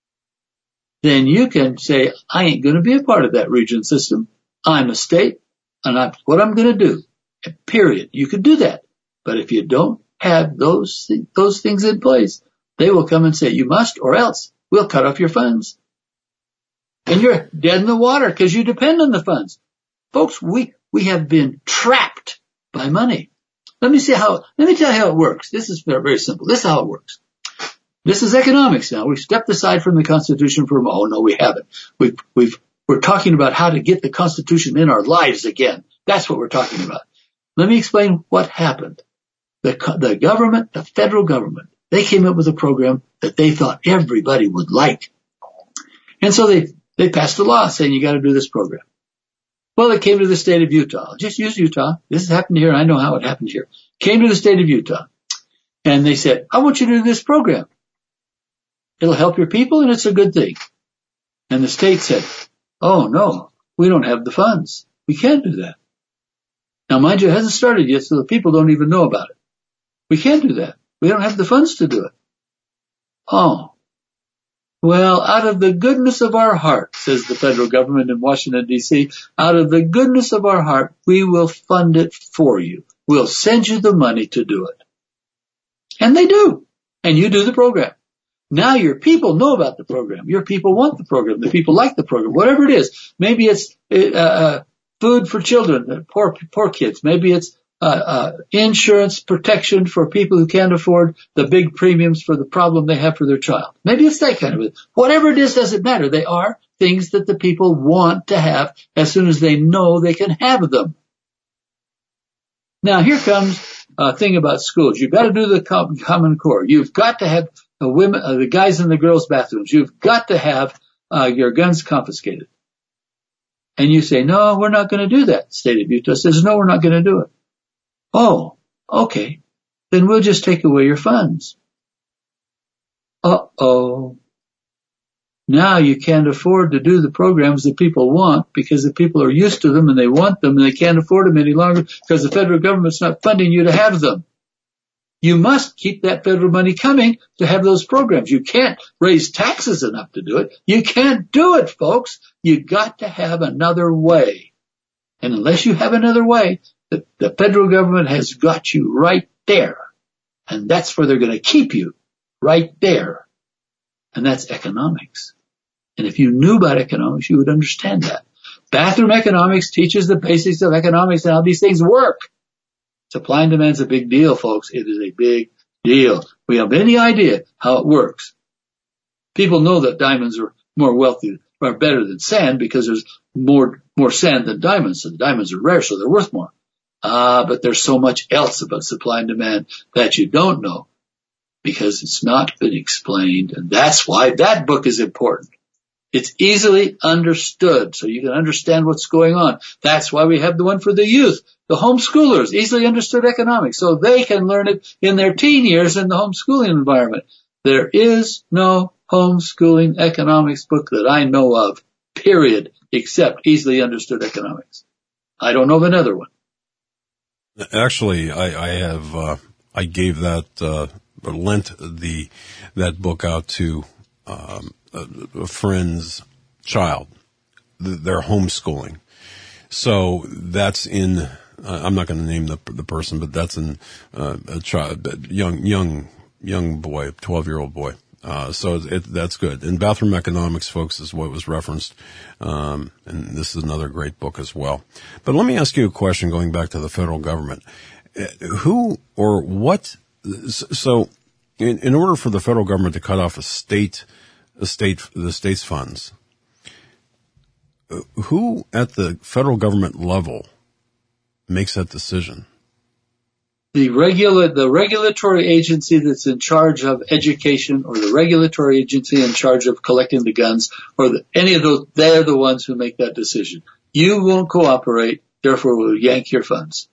then you can say, I ain't going to be a part of that region system. I'm a state, and that's what I'm going to do. Period. You could do that. But if you don't have those things in place, they will come and say, you must, or else we'll cut off your funds. And you're dead in the water because you depend on the funds. Folks, we have been trapped by money. Let me tell you how it works. This is very simple. This is how it works. This is economics now. We've stepped aside from the Constitution for a moment. Oh, no, we haven't. We're talking about how to get the Constitution in our lives again. That's what we're talking about. Let me explain what happened. The government, the federal government, they came up with a program that they thought everybody would like. And so they passed a law saying you got to do this program. Well, it came to the state of Utah. I'll just use Utah. This has happened here. I know how it happened here. Came to the state of Utah. And they said, I want you to do this program. It'll help your people and it's a good thing. And the state said, oh no, we don't have the funds. We can't do that. Now mind you, it hasn't started yet, so the people don't even know about it. We can't do that. We don't have the funds to do it. Oh, Well, out of the goodness of our heart, says the federal government in Washington, D.C., out of the goodness of our heart, we will fund it for you. We'll send you the money to do it. And they do. And you do the program. Now your people know about the program. Your people want the program. The people like the program. Whatever it is. Maybe it's food for children, poor kids. Maybe it's insurance protection for people who can't afford the big premiums for the problem they have for their child. Maybe it's that kind of it. Whatever it is doesn't matter. They are things that the people want to have as soon as they know they can have them. Now here comes a thing about schools. You've got to do the Common Core. You've got to have the guys in the girls' bathrooms. You've got to have your guns confiscated. And you say, no, we're not going to do that. State of Utah says, no, we're not going to do it. Oh, okay. Then we'll just take away your funds. Uh-oh. Now you can't afford to do the programs that people want because the people are used to them and they want them and they can't afford them any longer because the federal government's not funding you to have them. You must keep that federal money coming to have those programs. You can't raise taxes enough to do it. You can't do it, folks. You got to have another way. And unless you have another way, the federal government has got you right there. And that's where they're going to keep you, right there. And that's economics. And if you knew about economics, you would understand that. Bathroom economics teaches the basics of economics and how these things work. Supply and demand is a big deal, folks. It is a big deal. We have any idea how it works. People know that diamonds are more wealthy, are better than sand because there's more sand than diamonds. So the diamonds are rare, so they're worth more. But there's so much else about supply and demand that you don't know because it's not been explained. And that's why that book is important. It's easily understood so you can understand what's going on. That's why we have the one for the youth, the homeschoolers, easily understood economics, so they can learn it in their teen years in the homeschooling environment. There is no homeschooling economics book that I know of, period, except easily understood economics. I don't know of another one. Actually, I gave that, lent that book out to, a friend's child. They're homeschooling. So that's in, I'm not going to name the person, but that's in, a child, young boy, 12-year-old boy. So that's good. And Bathroom Economics, folks, is what was referenced. And this is another great book as well. But let me ask you a question going back to the federal government. Who or what, so in order for the federal government to cut off the state's funds, who at the federal government level makes that decision? The regulatory agency that's in charge of education, or the regulatory agency in charge of collecting the guns, or any of those, they're the ones who make that decision. You won't cooperate, therefore we'll yank your funds.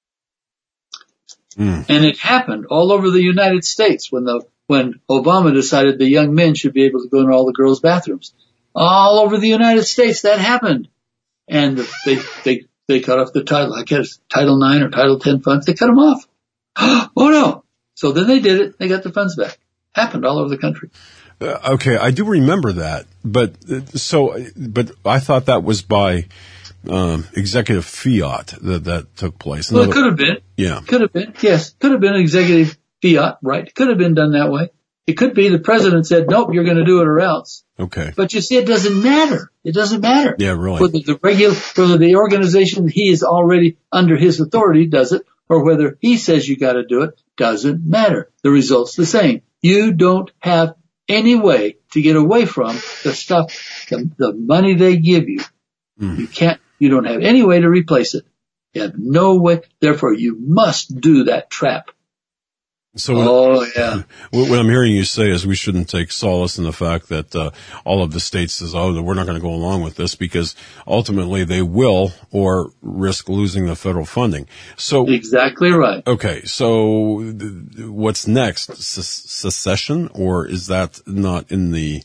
And it happened all over the United States when Obama decided the young men should be able to go in all the girls' bathrooms. All over the United States that happened. And they cut off the Title IX or Title X funds. They cut them off. Oh no. So then they did it. They got the funds back. Happened all over the country. Okay. I do remember that. But I thought that was by, executive fiat that took place. Well, it could have been. Yeah. Could have been. Yes. Could have been executive fiat, right? It could have been done that way. It could be the president said, nope, you're going to do it or else. Okay. But you see, it doesn't matter. It doesn't matter. Yeah, really. Whether the organization he is already under his authority does it, or whether he says you got to do it, doesn't matter. The result's the same. You don't have any way to get away from the stuff, the money they give you. You don't have any way to replace it. You have no way. Therefore, you must do that trap. So what I'm hearing you say is we shouldn't take solace in the fact that all of the states says, we're not going to go along with this, because ultimately they will, or risk losing the federal funding. So exactly right. Okay, so what's next? Secession, or is that not in the?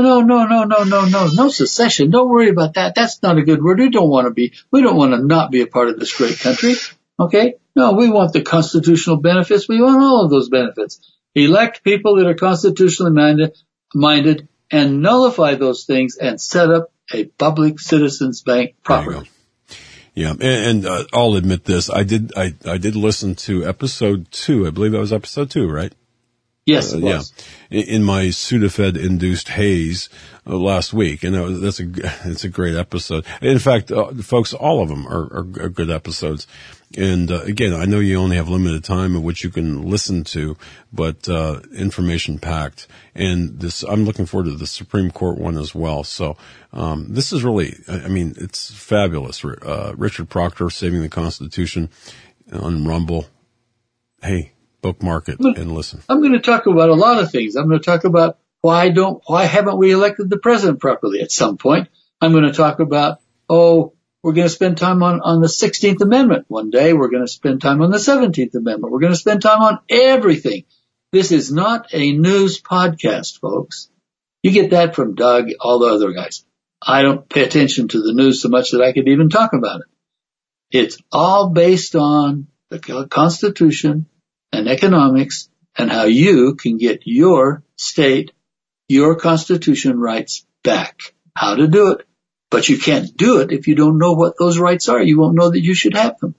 No secession. Don't worry about that. That's not a good word. We don't want to not be a part of this great country. Okay? No, we want the constitutional benefits. We want all of those benefits. Elect people that are constitutionally minded, and nullify those things and set up a public citizens bank properly. Yeah, and I'll admit this. I did listen to episode 2. I believe that was episode 2, right? Yes, it was. Yeah, in my Sudafed-induced haze last week, and it's a great episode. In fact, folks, all of them are good episodes. And again, I know you only have limited time in which you can listen to, but information packed. And I'm looking forward to the Supreme Court one as well. So this is really, it's fabulous. Richard Proctor, Saving the Constitution on Rumble. Hey, bookmark it and listen. I'm going to talk about a lot of things. I'm going to talk about why haven't we elected the president properly at some point. I'm going to talk about, we're going to spend time on the 16th Amendment one day. We're going to spend time on the 17th Amendment. We're going to spend time on everything. This is not a news podcast, folks. You get that from Doug, all the other guys. I don't pay attention to the news so much that I could even talk about it. It's all based on the Constitution and economics and how you can get your state, your Constitution rights back. How to do it. But you can't do it if you don't know what those rights are. You won't know that you should have them.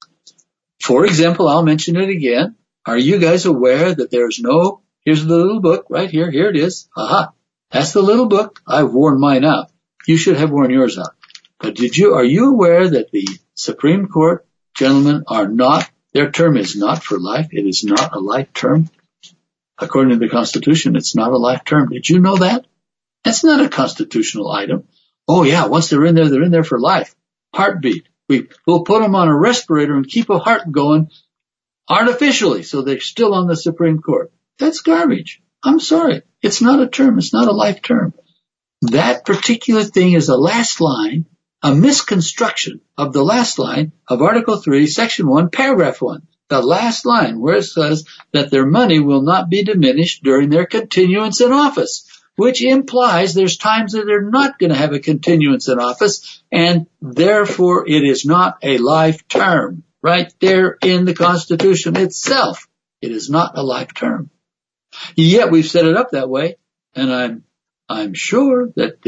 For example, I'll mention it again. Are you guys aware that here's the little book right here. Here it is. Aha. That's the little book. I've worn mine out. You should have worn yours out. But are you aware that the Supreme Court gentlemen their term is not for life. It is not a life term. According to the Constitution, it's not a life term. Did you know that? That's not a constitutional item. Oh yeah, once they're in there for life. Heartbeat. We'll put them on a respirator and keep a heart going artificially so they're still on the Supreme Court. That's garbage. I'm sorry. It's not a term. It's not a life term. That particular thing is a last line, a misconstruction of the last line of Article 3, Section 1, Paragraph 1. The last line where it says that their money will not be diminished during their continuance in office, which implies there's times that they're not going to have a continuance in office, and therefore it is not a life term. Right there in the Constitution itself, it is not a life term. Yet we've set it up that way, and I'm sure that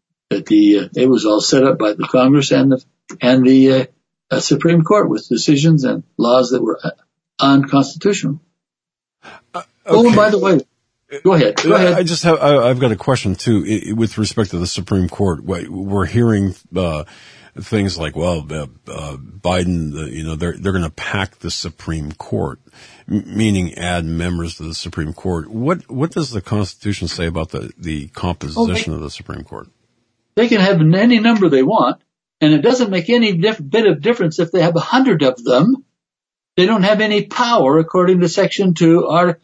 it was all set up by the Congress and the Supreme Court with decisions and laws that were unconstitutional. Okay. Oh, and by the way. Go ahead. I've got a question too, with respect to the Supreme Court. We're hearing, things like, Biden, they're going to pack the Supreme Court, meaning add members to the Supreme Court. What does the Constitution say about the composition of the Supreme Court? They can have any number they want, and it doesn't make any bit of difference if they have 100 of them. They don't have any power according to Section 2,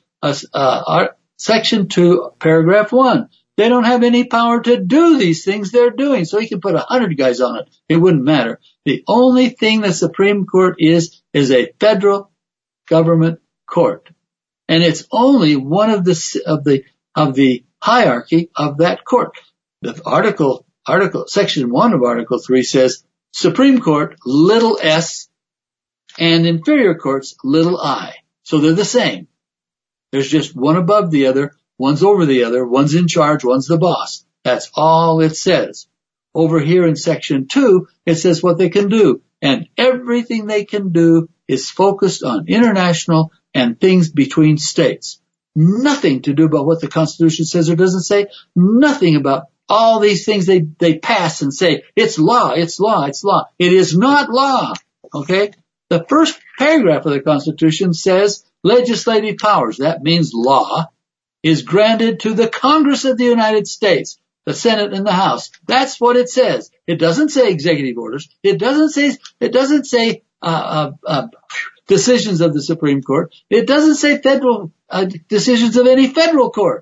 Section 2, Paragraph 1. They don't have any power to do these things they're doing, so he can put 100 guys on it. It wouldn't matter. The only thing the Supreme Court is a federal government court, and it's only one of the hierarchy of that court. The Section 1 of Article 3 says Supreme Court, little s, and inferior courts, little I. So they're the same. There's just one above the other, one's over the other, one's in charge, one's the boss. That's all it says. Over here in Section 2, it says what they can do. And everything they can do is focused on international and things between states. Nothing to do about what the Constitution says or doesn't say. Nothing about all these things they pass and say, it's law, it's law, it's law. It is not law. Okay? The first paragraph of the Constitution says legislative powers, that means law, is granted to the Congress of the United States, the Senate and the House. That's what it says. It doesn't say executive orders. It doesn't say decisions of the Supreme Court. It doesn't say federal decisions of any federal court.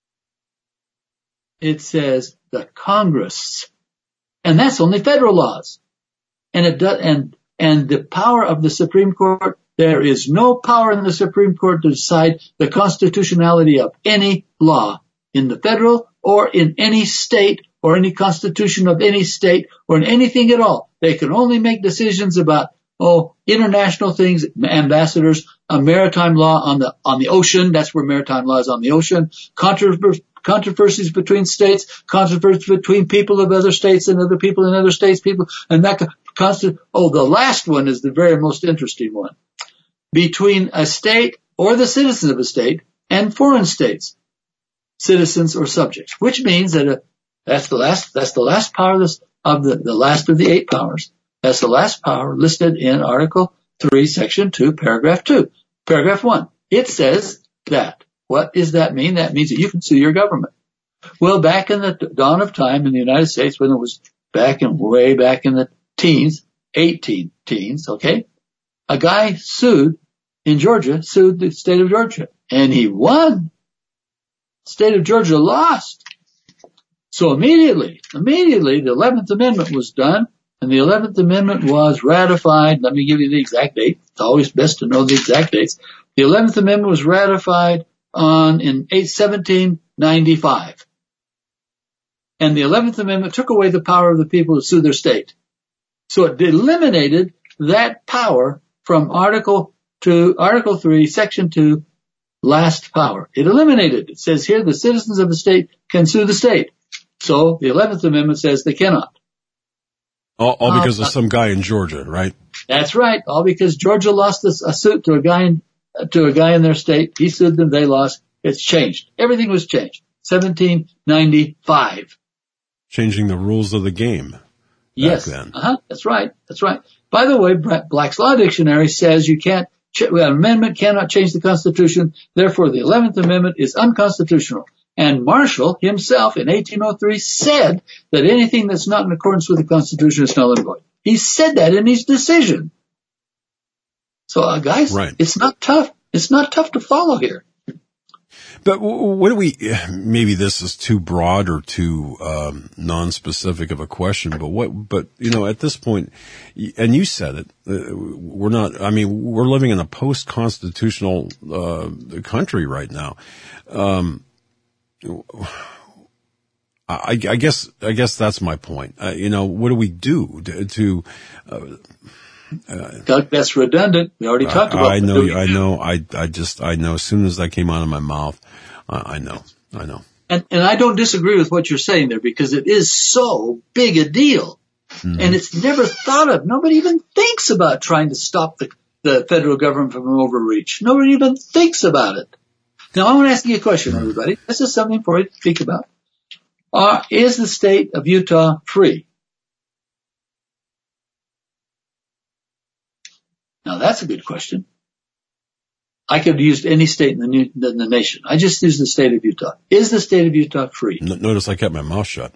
It says the Congress, and that's only federal laws. And it does, and the power of the Supreme Court. There is no power in the Supreme Court to decide the constitutionality of any law in the federal or in any state or any constitution of any state or in anything at all. They can only make decisions about, international things, ambassadors, maritime law on the ocean. That's where maritime law is, on the ocean. controversies between states, controversies between people of other states and other people in other states, and that constant. Oh, the last one is the very most interesting one. Between a state or the citizens of a state and foreign states, citizens or subjects, which means that that's the last power of the last of the 8 powers. That's the last power listed in Article 3, Section 2, Paragraph 2. Paragraph 1. It says that. What does that mean? That means that you can sue your government. Well, back in the dawn of time in the United States, when it was way back in the teens, 18 teens, okay, a guy sued the state of Georgia, and he won. The state of Georgia lost. So immediately, the 11th Amendment was done, and the 11th Amendment was ratified. Let me give you the exact date. It's always best to know the exact dates. The 11th Amendment was ratified in 1795. And the 11th Amendment took away the power of the people to sue their state. So it eliminated that power from Article 3, Section 2, last power. It eliminated it. It says here the citizens of the state can sue the state. So the 11th Amendment says they cannot. All because of some guy in Georgia, right? That's right. All because Georgia lost a suit to a guy in their state. He sued them. They lost. It's changed. Everything was changed. 1795. Changing the rules of the game. Yes. Then. That's right. That's right. By the way, Black's Law Dictionary says an amendment cannot change the Constitution. Therefore, the 11th Amendment is unconstitutional. And Marshall himself in 1803 said that anything that's not in accordance with the Constitution is null and void. He said that in his decision. So, guys, right. It's not tough. It's not tough to follow here. But what do maybe this is too broad or too non-specific of a question, but at this point, and you said it, we're living in a post-constitutional country right now. I guess that's my point. What do we do to Doug, that's redundant. We already talked about it. I know. As soon as that came out of my mouth, I know. And I don't disagree with what you're saying there, because it is so big a deal. Mm-hmm. And it's never thought of. Nobody even thinks about trying to stop the federal government from overreach. Nobody even thinks about it. Now, I want to ask you a question, everybody. This is something for you to think about. Is the state of Utah free? Now, that's a good question. I could have used any state in the nation. I just used the state of Utah. Is the state of Utah free? Notice I kept my mouth shut.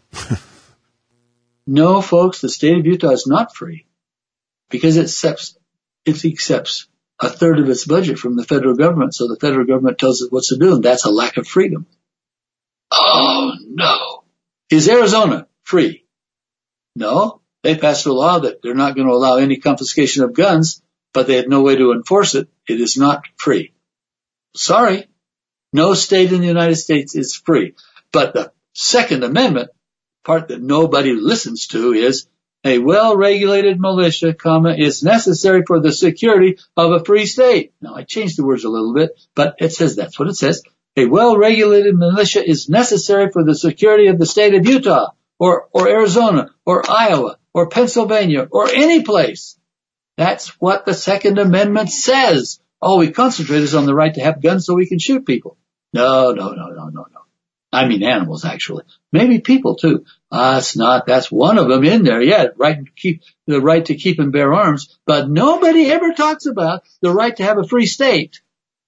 No, folks, the state of Utah is not free, because it accepts a third of its budget from the federal government. So the federal government tells it what to do, and that's a lack of freedom. Oh, no. Is Arizona free? No. They passed a law that they're not going to allow any confiscation of guns, but they had no way to enforce it. It is not free. Sorry. No state in the United States is free. But the Second Amendment, part that nobody listens to, is a well-regulated militia, is necessary for the security of a free state. Now, I changed the words a little bit, but it says that's what it says. A well-regulated militia is necessary for the security of the state of Utah, or Arizona, or Iowa, or Pennsylvania, or any place. That's what the Second Amendment says. All we concentrate is on the right to have guns so we can shoot people. No. I mean animals, actually. Maybe people, too. It's not. That's one of them in there. Yeah, the right to keep and bear arms. But nobody ever talks about the right to have a free state.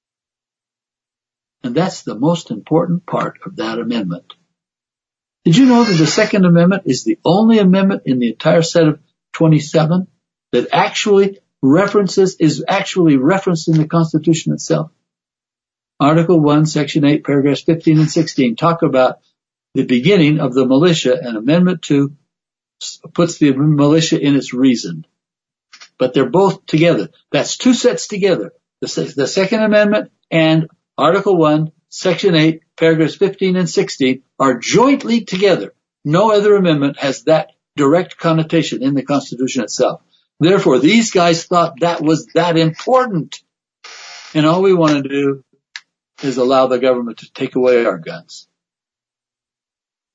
And that's the most important part of that amendment. Did you know that the Second Amendment is the only amendment in the entire set of 27 that is actually referenced in the Constitution itself? Article 1, Section 8, paragraphs 15 and 16 talk about the beginning of the militia, and Amendment 2 puts the militia in its reason. But they're both together. That's two sets together. The Second Amendment and Article 1, Section 8, paragraphs 15 and 16 are jointly together. No other amendment has that direct connotation in the Constitution itself. Therefore, these guys thought that was that important. And all we want to do is allow the government to take away our guns.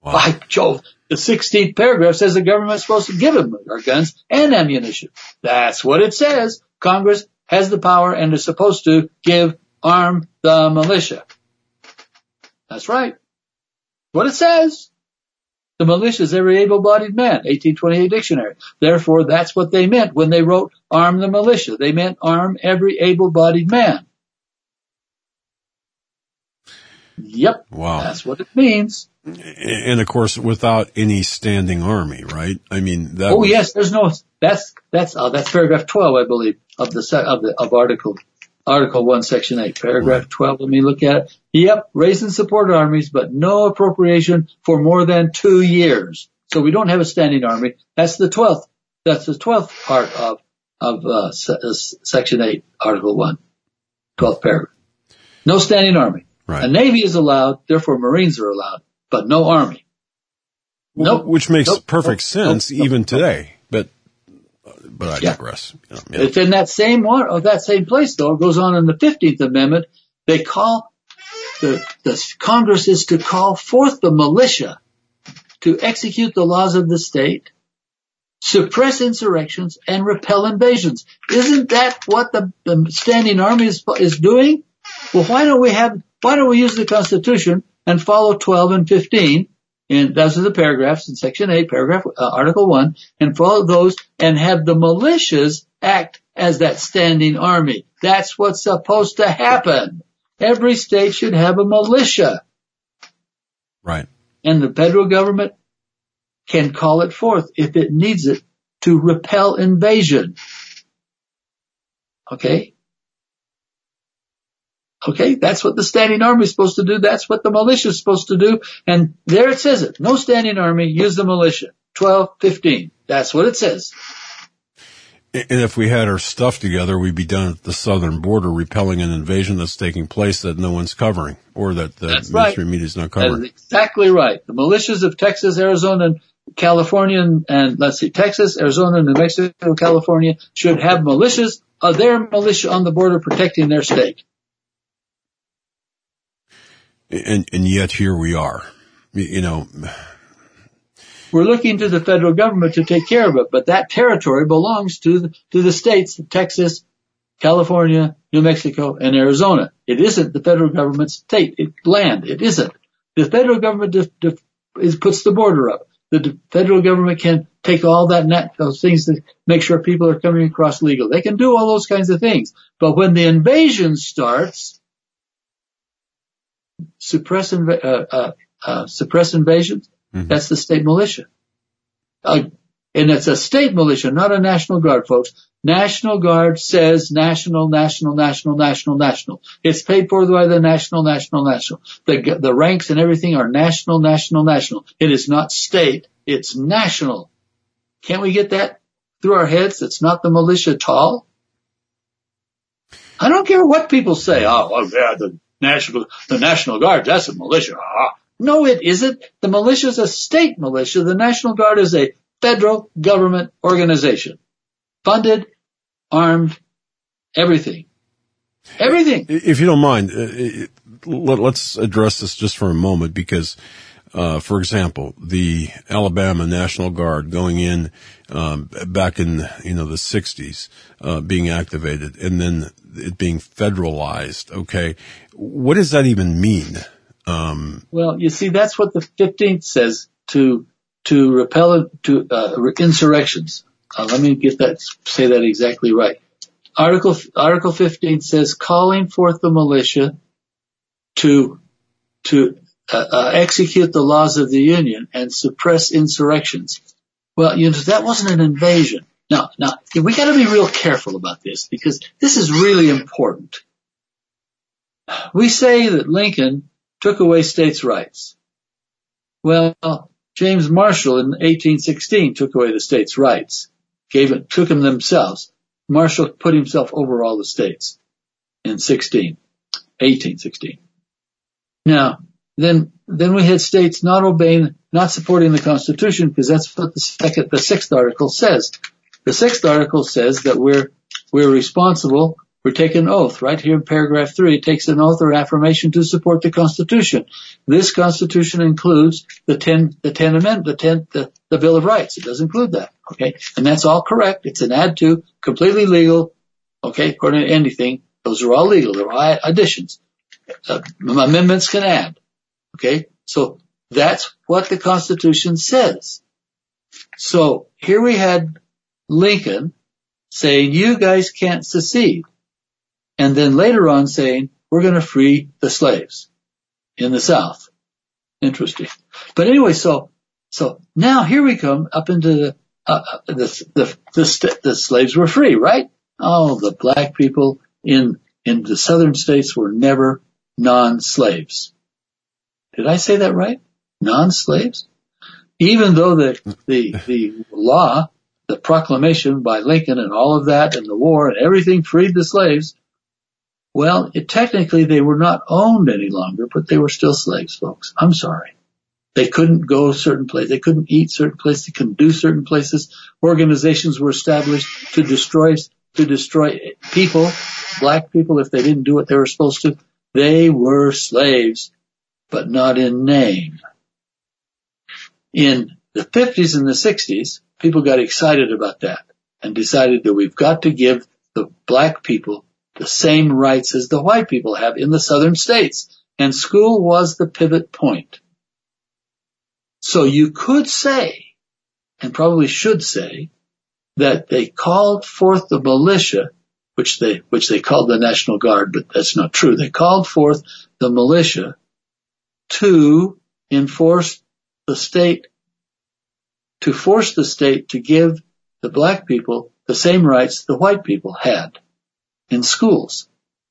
Wow. By Jove, the 16th paragraph says the government is supposed to give them our guns and ammunition. That's what it says. Congress has the power and is supposed to arm the militia. That's right. What it says. The militia is every able-bodied man, 1828 dictionary. Therefore, that's what they meant when they wrote arm the militia. They meant arm every able-bodied man. Yep. Wow. That's what it means. And of course, without any standing army, right? I mean, yes, there's no, that's paragraph 12, I believe, of Article 1, Section 8, paragraph right. 12. Let me look at it. Yep, raise and support armies, but no appropriation for more than 2 years. So we don't have a standing army. That's the 12th. That's the 12th part of Section 8, Article 1, 12th paragraph. No standing army. Right. A navy is allowed, therefore Marines are allowed, but no army. Nope. Which makes perfect sense even today. But I digress. It's in that same place, though. It goes on in the 15th Amendment. They call the Congress is to call forth the militia to execute the laws of the state, suppress insurrections, and repel invasions. Isn't that what the standing army is doing? Well, why don't we use the Constitution and follow 12 and 15? And those are the paragraphs in Section 8, Article 1, and follow those and have the militias act as that standing army. That's what's supposed to happen. Every state should have a militia. Right. And the federal government can call it forth if it needs it to repel invasion. Okay? Okay, that's what the standing army is supposed to do. That's what the militia is supposed to do. And there it says it. No standing army, use the militia. 12, 15. That's what it says. And if we had our stuff together, we'd be done at the southern border repelling an invasion that's taking place that no one's covering or that the mainstream media is not covering. That's exactly right. The militias of Texas, Arizona, and California, and Texas, Arizona, New Mexico, California should have militias, their militia on the border protecting their state. And yet here we are, We're looking to the federal government to take care of it, but that territory belongs to the states of Texas, California, New Mexico, and Arizona. It isn't the federal government's land. It isn't. The federal government puts the border up. The federal government can take all those things to make sure people are coming across legal. They can do all those kinds of things. But when the invasion starts, suppress invasions. Mm-hmm. That's the state militia. And it's a state militia, not a National Guard, folks. National Guard says national. It's paid for by the national. The ranks and everything are national. It is not state. It's national. Can't we get that through our heads? It's not the militia at all. I don't care what people say. The National Guard, that's a militia. No, it isn't. The militia is a state militia. The National Guard is a federal government organization. Funded, armed, everything. Everything. If you don't mind, let's address this just for a moment because, for example, the Alabama National Guard going in, back in, the 60s, being activated and then it being federalized. Okay. What does that even mean? Well, you see, that's what the 15th says to repel insurrections. Let me say that exactly right. Article 15 says calling forth the militia to execute the laws of the Union and suppress insurrections. Well, that wasn't an invasion. Now, we got to be real careful about this because this is really important. We say that Lincoln took away states' rights. Well, James Marshall in 1816 took away the states' rights, took them themselves. Marshall put himself over all the states in 1816. Now, then we had states not supporting the Constitution because that's what the 6th article says. The 6th article says that we're responsible We're taking an oath. Right here in paragraph 3, it takes an oath or affirmation to support the Constitution. This Constitution includes the Bill of Rights. It does include that. Okay. And that's all correct. It's an add to, completely legal. Okay. According to anything, those are all legal. They're all additions. Amendments can add. Okay. So that's what the Constitution says. So here we had Lincoln saying, you guys can't secede. And then later on saying, we're going to free the slaves in the South. Interesting. But anyway, so now here we come up into the slaves were free, right? Oh, the black people in the southern states were never non-slaves. Did I say that right? Non-slaves? Even though the law, the proclamation by Lincoln and all of that and the war and everything freed the slaves, well, technically they were not owned any longer, but they were still slaves, folks. I'm sorry. They couldn't go certain places. They couldn't eat certain places. They couldn't do certain places. Organizations were established to destroy people, black people, if they didn't do what they were supposed to. They were slaves, but not in name. In the 50s and the 60s, people got excited about that and decided that we've got to give the black people the same rights as the white people have in the southern states. And school was the pivot point. So you could say, and probably should say, that they called forth the militia, which they called the National Guard, but that's not true. They called forth the militia to enforce the state, to force the state to give the black people the same rights the white people had in schools.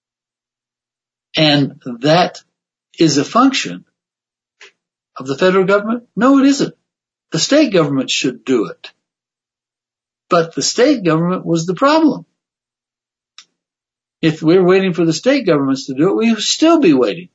And that is a function of the federal government? No, it isn't. The state government should do it. But the state government was the problem. If we're waiting for the state governments to do it, we would still be waiting.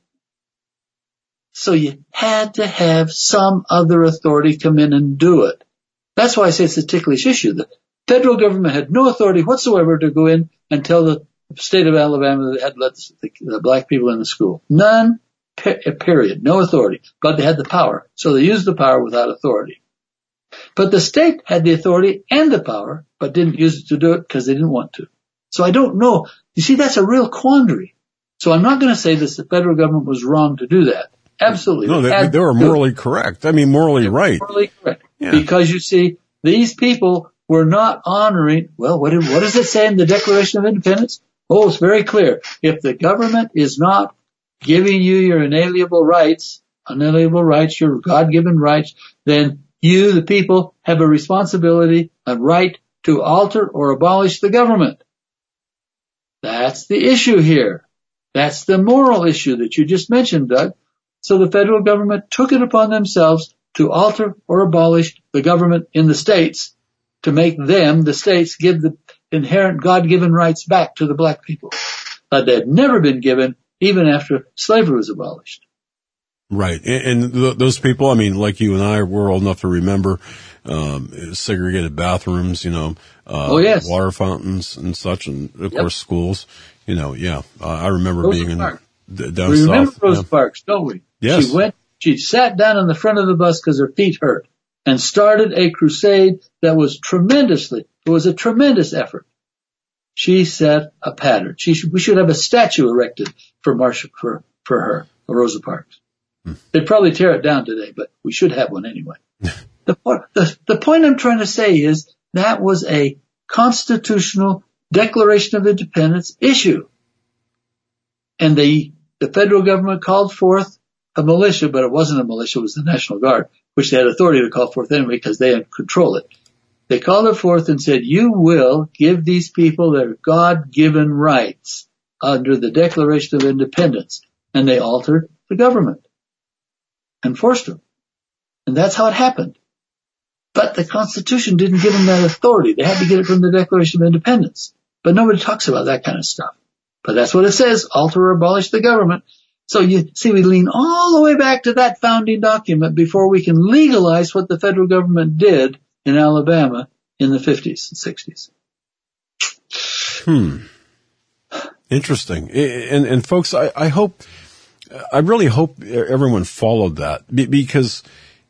So you had to have some other authority come in and do it. That's why I say it's a ticklish issue. The federal government had no authority whatsoever to go in and tell the state of Alabama that they had let the black people in the school. None, period. No authority. But they had the power. So they used the power without authority. But the state had the authority and the power, but didn't use it to do it because they didn't want to. So I don't know. You see, that's a real quandary. So I'm not going to say that the federal government was wrong to do that. Absolutely. No, they were morally correct. I mean, morally right. Morally correct. Yeah. Because you see, these people were not honoring, well, what does it say in the Declaration of Independence? Oh, it's very clear. If the government is not giving you your inalienable rights, your God-given rights, then you, the people, have a responsibility, a right to alter or abolish the government. That's the issue here. That's the moral issue that you just mentioned, Doug. So the federal government took it upon themselves to alter or abolish the government in the states to make them, the states, give the inherent God-given rights back to the black people that had never been given even after slavery was abolished. Right. And those people, I mean, like you and I, we're old enough to remember segregated bathrooms, yes. Water fountains and such, and of course schools. I remember Rosa being Parks. down we south. remember Rosa Parks, don't we? Yes. She sat down in the front of the bus because her feet hurt and started a crusade that was it was a tremendous effort. She set a pattern. We should have a statue erected for her, Rosa Parks. They'd probably tear it down today, but we should have one anyway. The point I'm trying to say is that was a constitutional Declaration of Independence issue. And the federal government called forth a militia, but it wasn't a militia, it was the National Guard, which they had authority to call forth anyway because they had control it. They called it forth and said, you will give these people their God-given rights under the Declaration of Independence. And they altered the government and forced them. And that's how it happened. But the Constitution didn't give them that authority. They had to get it from the Declaration of Independence. But nobody talks about that kind of stuff. But that's what it says, alter or abolish the government. So you see, we lean all the way back to that founding document before we can legalize what the federal government did in Alabama in the 50s and 60s. Interesting. And folks, I really hope everyone followed that because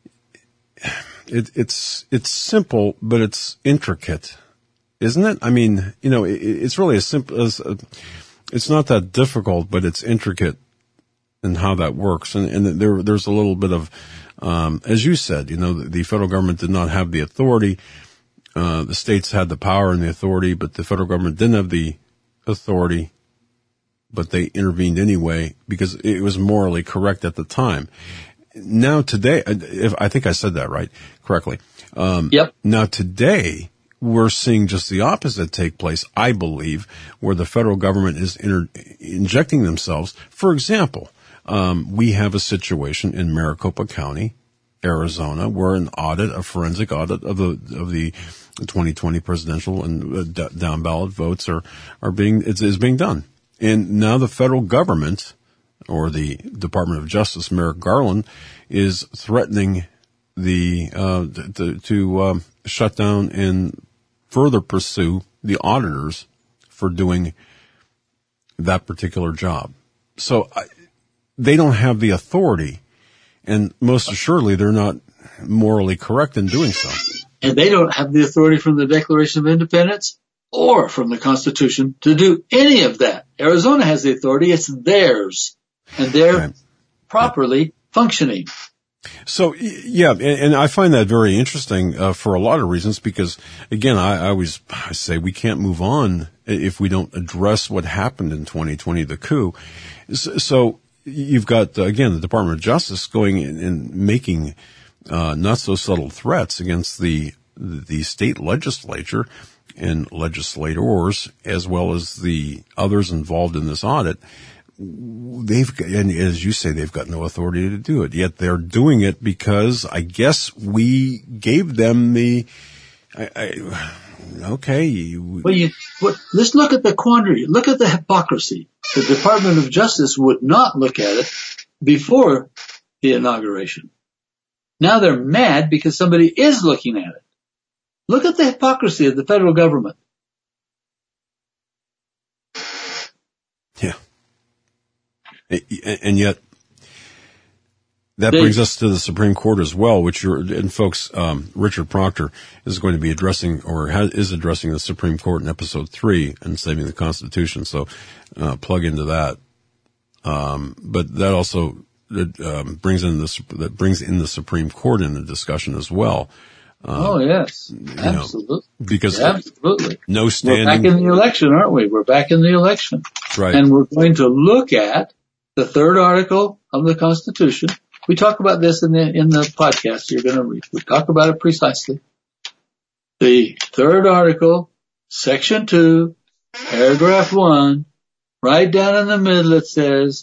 it's simple, but it's intricate, isn't it? I mean, it's really as simple as, it's not that difficult, but it's intricate in how that works. And there's a little bit of, as you said, the federal government did not have the authority. The states had the power and the authority, but the federal government didn't have the authority, but they intervened anyway because it was morally correct at the time. Now today, I think I said that correctly. Yep. Now today, we're seeing just the opposite take place, I believe, where the federal government is injecting themselves. For example, we have a situation in Maricopa County, Arizona, where a forensic audit of the 2020 presidential and down ballot votes is being done. And now the federal government, or the Department of Justice, Merrick Garland, is threatening to shut down and further pursue the auditors for doing that particular job. So they don't have the authority, and most assuredly they're not morally correct in doing so. And they don't have the authority from the Declaration of Independence or from the Constitution to do any of that. Arizona has the authority. It's theirs. And they're properly functioning. So, yeah, and I find that very interesting for a lot of reasons because, again, I say we can't move on if we don't address what happened in 2020, the coup. So you've got, again, the Department of Justice going in and making not so subtle threats against the state legislature and legislators, as well as the others involved in this audit. And as you say, they've got no authority to do it. Yet they're doing it because I guess we gave them the. Okay. Let's look at the quandary. Look at the hypocrisy. The Department of Justice would not look at it before the inauguration. Now they're mad because somebody is looking at it. Look at the hypocrisy of the federal government. Yeah. And yet, that brings us to the Supreme Court as well, folks, Richard Proctor is going to be addressing, is addressing the Supreme Court in episode 3 and Saving the Constitution. So, plug into that. But that also, brings in the Supreme Court in the discussion as well. Yes. Absolutely. Because absolutely. No standing. We're back in the election, aren't we? We're back in the election. Right. And we're going to look at the third article of the Constitution. We talk about this in the podcast you're going to read. We talk about it precisely. The third article, section 2, paragraph 1, right down in the middle it says,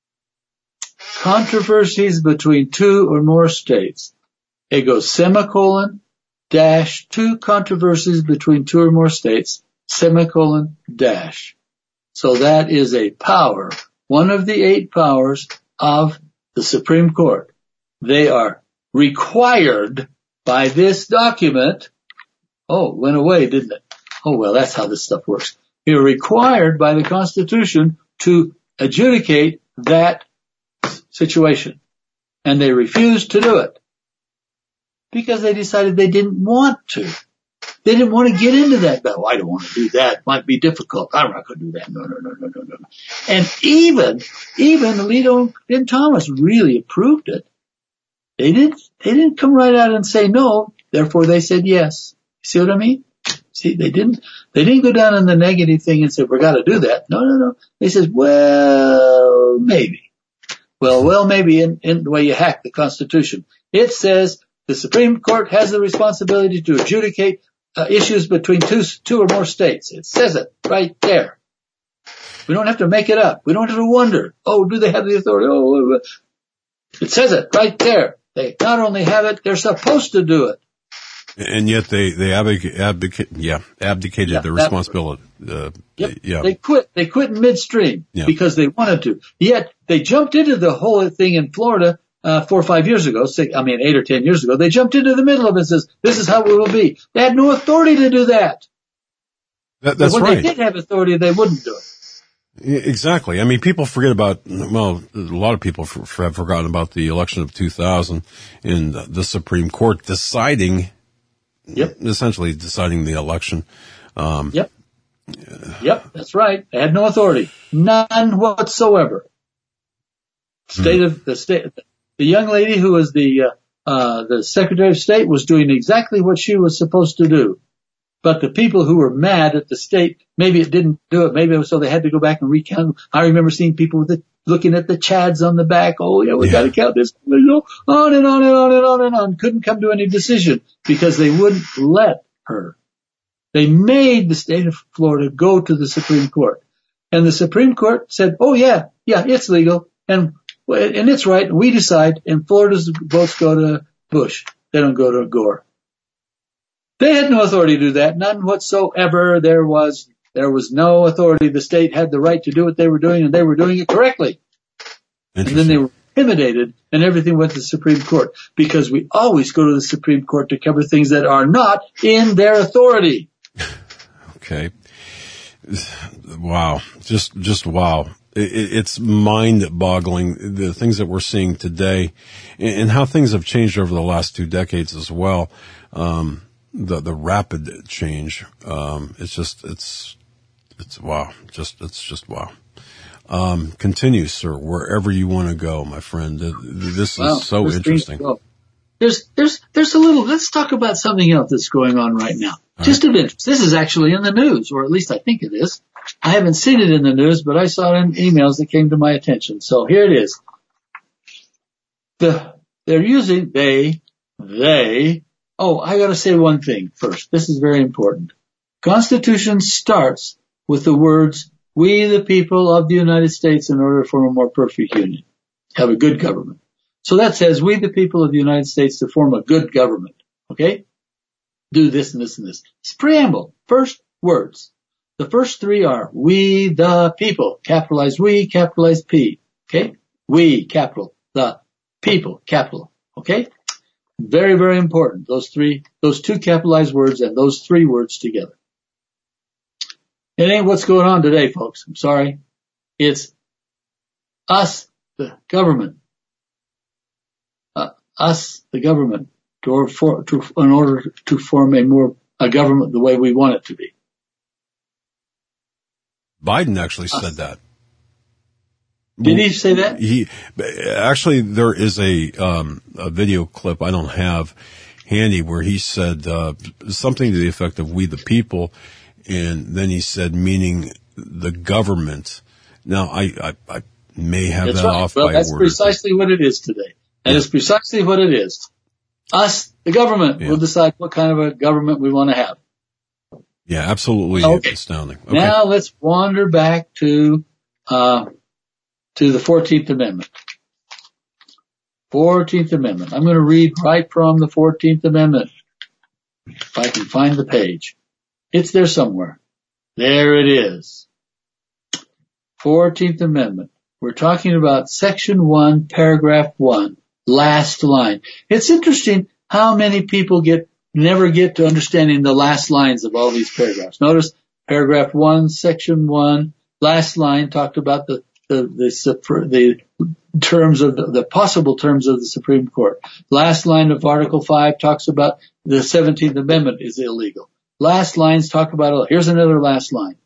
controversies between two or more states. It goes semicolon, dash, 2 controversies between 2 or more states, semicolon, dash. So that is a power, one of the 8 powers of the Supreme Court. They are required by this document. Oh, it went away, didn't it? Oh, well, that's how this stuff works. You're required by the Constitution to adjudicate that situation. And they refused to do it because they decided they didn't want to. They didn't want to get into that battle. I don't want to do that. It might be difficult. I'm not going to do that. No. And even Alito and Thomas really approved it. They didn't come right out and say no. Therefore, they said yes. See what I mean? See, they didn't go down on the negative thing and say, we're got to do that. No. They said, well, maybe. Well, maybe in the way you hack the Constitution. It says the Supreme Court has the responsibility to adjudicate issues between two or more states. It says it right there. We don't have to make it up. We don't have to wonder, do they have the authority? It says it right there. They not only have it, they're supposed to do it. And yet they abdicated their responsibility. They quit in midstream because they wanted to. Yet they jumped into the whole thing in Florida 4 or 5 years ago, 8 or 10 years ago. They jumped into the middle of it and says, this is how it will be. They had no authority to do that. That's but when right. they did have authority, they wouldn't do it. Exactly. I mean, people forget about, well, a lot of people have forgotten about the election of 2000 and the Supreme Court deciding, essentially deciding the election. Yep, that's right. They had no authority. None whatsoever. The young lady who was the Secretary of State was doing exactly what she was supposed to do. But the people who were mad at the state, maybe it didn't do it, maybe it was so they had to go back and recount. I remember seeing people looking at the Chads on the back. Oh yeah, we got to count this. On and on and on and on and on. Couldn't come to any decision because they wouldn't let her. They made the state of Florida go to the Supreme Court. And the Supreme Court said, oh yeah, it's legal. And it's right. We decide. And Florida's votes go to Bush. They don't go to Gore. They had no authority to do that. None whatsoever. There was no authority. The state had the right to do what they were doing, and they were doing it correctly. And then they were intimidated, and everything went to the Supreme Court, because we always go to the Supreme Court to cover things that are not in their authority. Okay. Wow. Just wow. It's mind-boggling, the things that we're seeing today and how things have changed over the last 2 decades as well. The rapid change. It's wow. It's just wow. Continue, sir, wherever you want to go, my friend. This is so interesting. There's a little, let's talk about something else that's going on right now. Just of interest. This is actually in the news, or at least I think it is. I haven't seen it in the news, but I saw it in emails that came to my attention. So here it is. They're using, oh, I gotta say one thing first. This is very important. Constitution starts with the words, we the people of the United States, in order to form a more perfect union, have a good government. So that says, we the people of the United States to form a good government. Okay? Do this and this and this. It's preamble. First words. The first 3 are, we the people. Capitalize we, capitalize P. Okay? We, capital. The people, capital. Okay? Very, very important. Those 2 capitalized words and those 3 words together. It ain't what's going on today, folks. I'm sorry. It's us, the government. Us, the government, in order to form a government the way we want it to be. Biden actually said that. Did he say that? Actually, there is a video clip I don't have handy where he said something to the effect of "we the people," and then he said meaning the government. Now, I may have that off by a word. That's precisely what it is today. That is precisely what it is. Us, the government, will decide what kind of a government we want to have. Yeah, absolutely astounding. Okay. Now let's wander back to the 14th Amendment. 14th Amendment. I'm going to read right from the 14th Amendment. If I can find the page. It's there somewhere. There it is. 14th Amendment. We're talking about Section 1, Paragraph 1, last line. It's interesting how many people never get to understanding the last lines of all these paragraphs. Notice Paragraph 1, Section 1, last line talked about the terms of the possible terms of the Supreme Court. Last line of Article 5 talks about the 17th Amendment is illegal. Last lines talk about, here's another last line.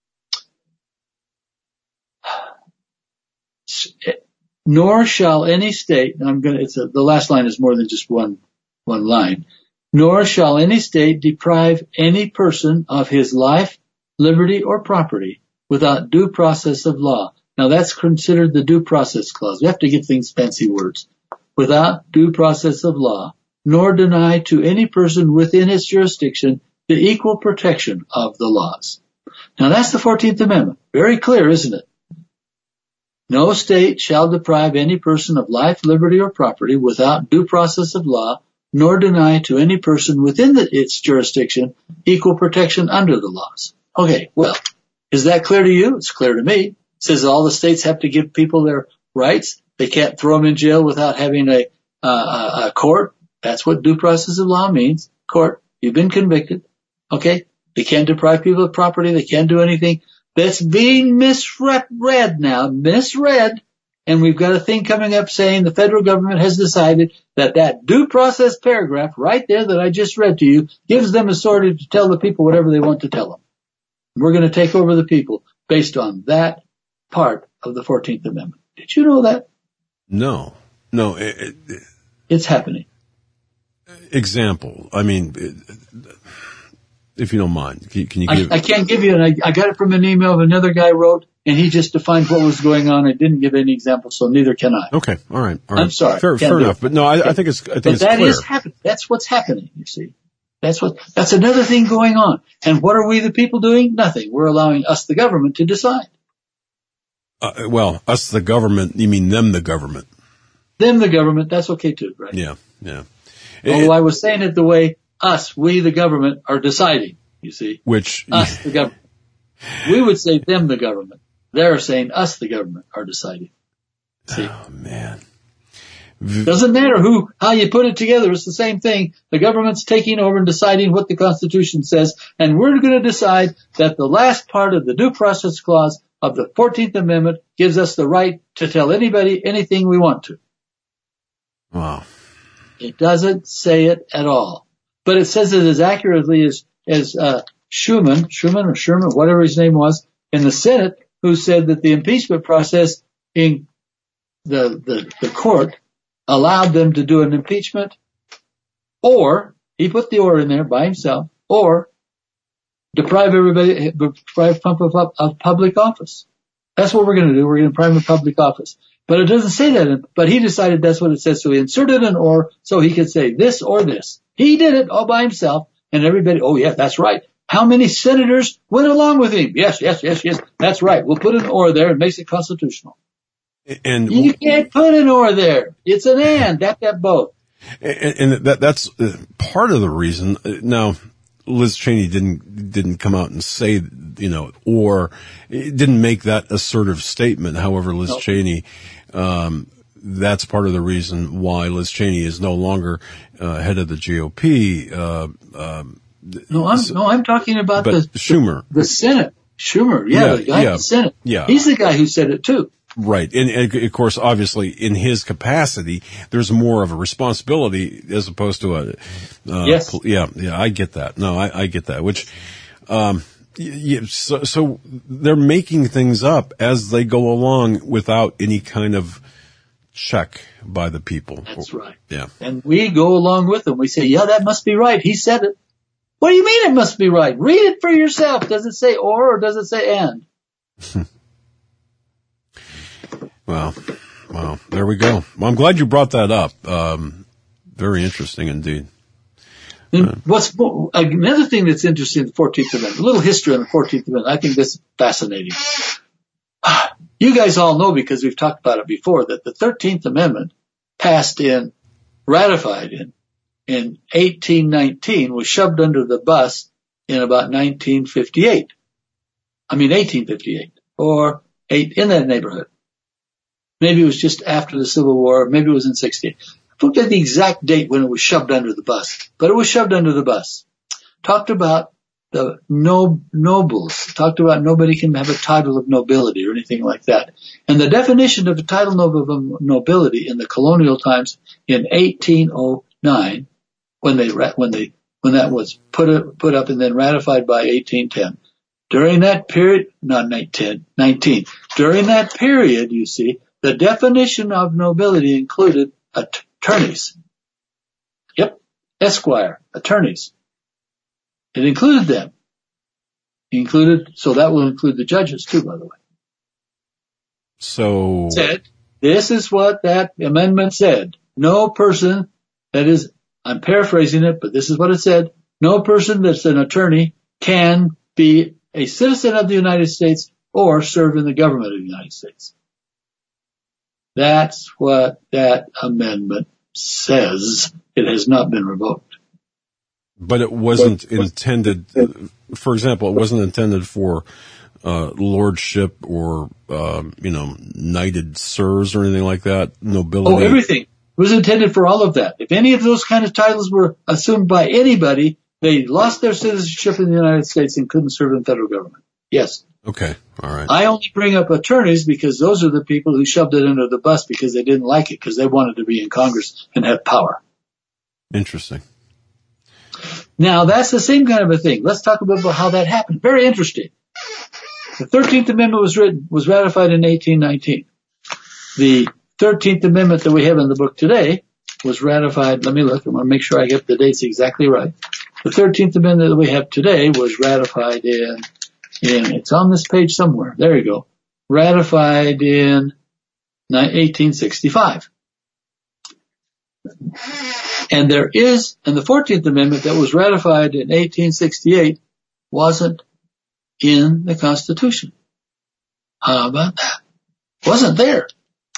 Nor shall any state, the last line is more than just one line. Nor shall any state deprive any person of his life, liberty, or property without due process of law. Now that's considered the due process clause. We have to give things fancy words. Without due process of law, nor deny to any person within its jurisdiction the equal protection of the laws. Now that's the 14th Amendment. Very clear, isn't it? No state shall deprive any person of life, liberty, or property without due process of law, nor deny to any person within its jurisdiction equal protection under the laws. Okay, well, is that clear to you? It's clear to me. It says all the states have to give people their rights. They can't throw them in jail without having a court. That's what due process of law means. Court, you've been convicted. Okay, they can't deprive people of property. They can't do anything that's being misread now, and we've got a thing coming up saying the federal government has decided that due process paragraph right there that I just read to you gives them authority to tell the people whatever they want to tell them. We're going to take over the people based on that part of the 14th Amendment. Did you know that? No. It's happening. Example. I mean, if you don't mind, can you give? I can't give you, I got it from an email another guy wrote, and he just defined what was going on. I didn't give any examples, so neither can I. Okay, all right. I'm sorry. Fair enough. But no, I think it's that clear. Is happening. That's what's happening. You see, that's another thing going on. And what are we, the people, doing? Nothing. We're allowing us, the government, to decide. Well, us, the government. You mean them, the government? Them, the government. That's okay too, right? Yeah. Although I was saying it the way us, we, the government, are deciding. You see, which us, the government. We would say them, the government. They're saying us, the government, are deciding. See? Oh man. Doesn't matter how you put it together. It's the same thing. The government's taking over and deciding what the Constitution says, and we're going to decide that the last part of the Due Process Clause of the 14th Amendment gives us the right to tell anybody anything we want to. Wow. It doesn't say it at all, but it says it as accurately as Schuman, whatever his name was, in the Senate, who said that the impeachment process in the court allowed them to do an impeachment, or he put the or in there by himself, or deprive people of public office. That's what we're going to do. We're going to deprive them of public office. But it doesn't say that, but he decided that's what it says, so he inserted an or so he could say this or this. He did it all by himself, and everybody, oh yeah, that's right. How many senators went along with him? Yes, that's right. We'll put an or there. It makes it constitutional. And you can't put an or there. It's an and. That both. And that's part of the reason. Now, Liz Cheney didn't come out and say, or didn't make that assertive statement. However, Liz Cheney, that's part of the reason why Liz Cheney is no longer head of the GOP. I'm talking about Schumer. The Senate. Schumer, the guy in the Senate. Yeah. He's the guy who said it too. Right. And of course, obviously, in his capacity, there's more of a responsibility as opposed to yes. I get that. No, I get that, which, so they're making things up as they go along without any kind of check by the people. That's right. Yeah. And we go along with them. We say, yeah, that must be right. He said it. What do you mean it must be right? Read it for yourself. Does it say or does it say and? Wow. There we go. Well, I'm glad you brought that up. Very interesting indeed. And another thing that's interesting in the 14th Amendment, a little history on the 14th Amendment. I think this is fascinating. You guys all know, because we've talked about it before, that the 13th Amendment ratified in 1819, was shoved under the bus in about 1858, or in that neighborhood. Maybe it was just after the Civil War, maybe it was in 68. I forget the exact date when it was shoved under the bus, but it was shoved under the bus. Talked about the nobles, talked about nobody can have a title of nobility or anything like that. And the definition of a title of nobility in the colonial times in 1809, when that was put up and then ratified by 1810. During that period, not 19, during that period, you see, the definition of nobility included attorneys. Yep. Esquire, attorneys. It included them. So that will include the judges too, by the way. So. This is what that amendment said. No person that is, I'm paraphrasing it, but this is what it said. No person that's an attorney can be a citizen of the United States or serve in the government of the United States. That's what that amendment says. It has not been revoked. But it wasn't intended, for example, it wasn't intended for lordship or, knighted sirs or anything like that, nobility. Oh, everything. It was intended for all of that. If any of those kind of titles were assumed by anybody, they lost their citizenship in the United States and couldn't serve in the federal government. Yes. Okay. All right. I only bring up attorneys because those are the people who shoved it under the bus because they didn't like it, because they wanted to be in Congress and have power. Interesting. Now, that's the same kind of a thing. Let's talk about how that happened. Very interesting. The 13th Amendment was ratified in 1819. The 13th Amendment that we have in the book today was ratified. Let me look. I want to make sure I get the dates exactly right. The 13th Amendment that we have today was ratified in it's on this page somewhere. There you go. Ratified in 1865. And the 14th Amendment that was ratified in 1868 wasn't in the Constitution. How about that? Wasn't there.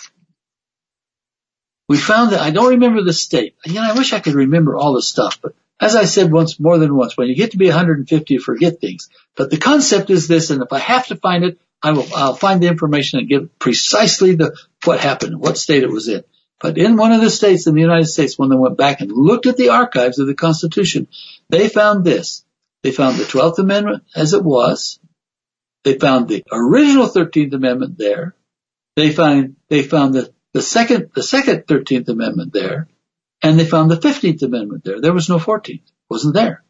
We found that, I don't remember the state. I wish I could remember all the stuff, but as I said more than once, when you get to be 150, you forget things. But the concept is this, and if I have to find it, I'll find the information and give precisely what happened, what state it was in. But in one of the states in the United States, when they went back and looked at the archives of the Constitution, they found this. They found the 12th Amendment as it was. They found the original 13th Amendment there. They found the second 13th Amendment there. And they found the 15th Amendment there. There was no 14th. Wasn't there.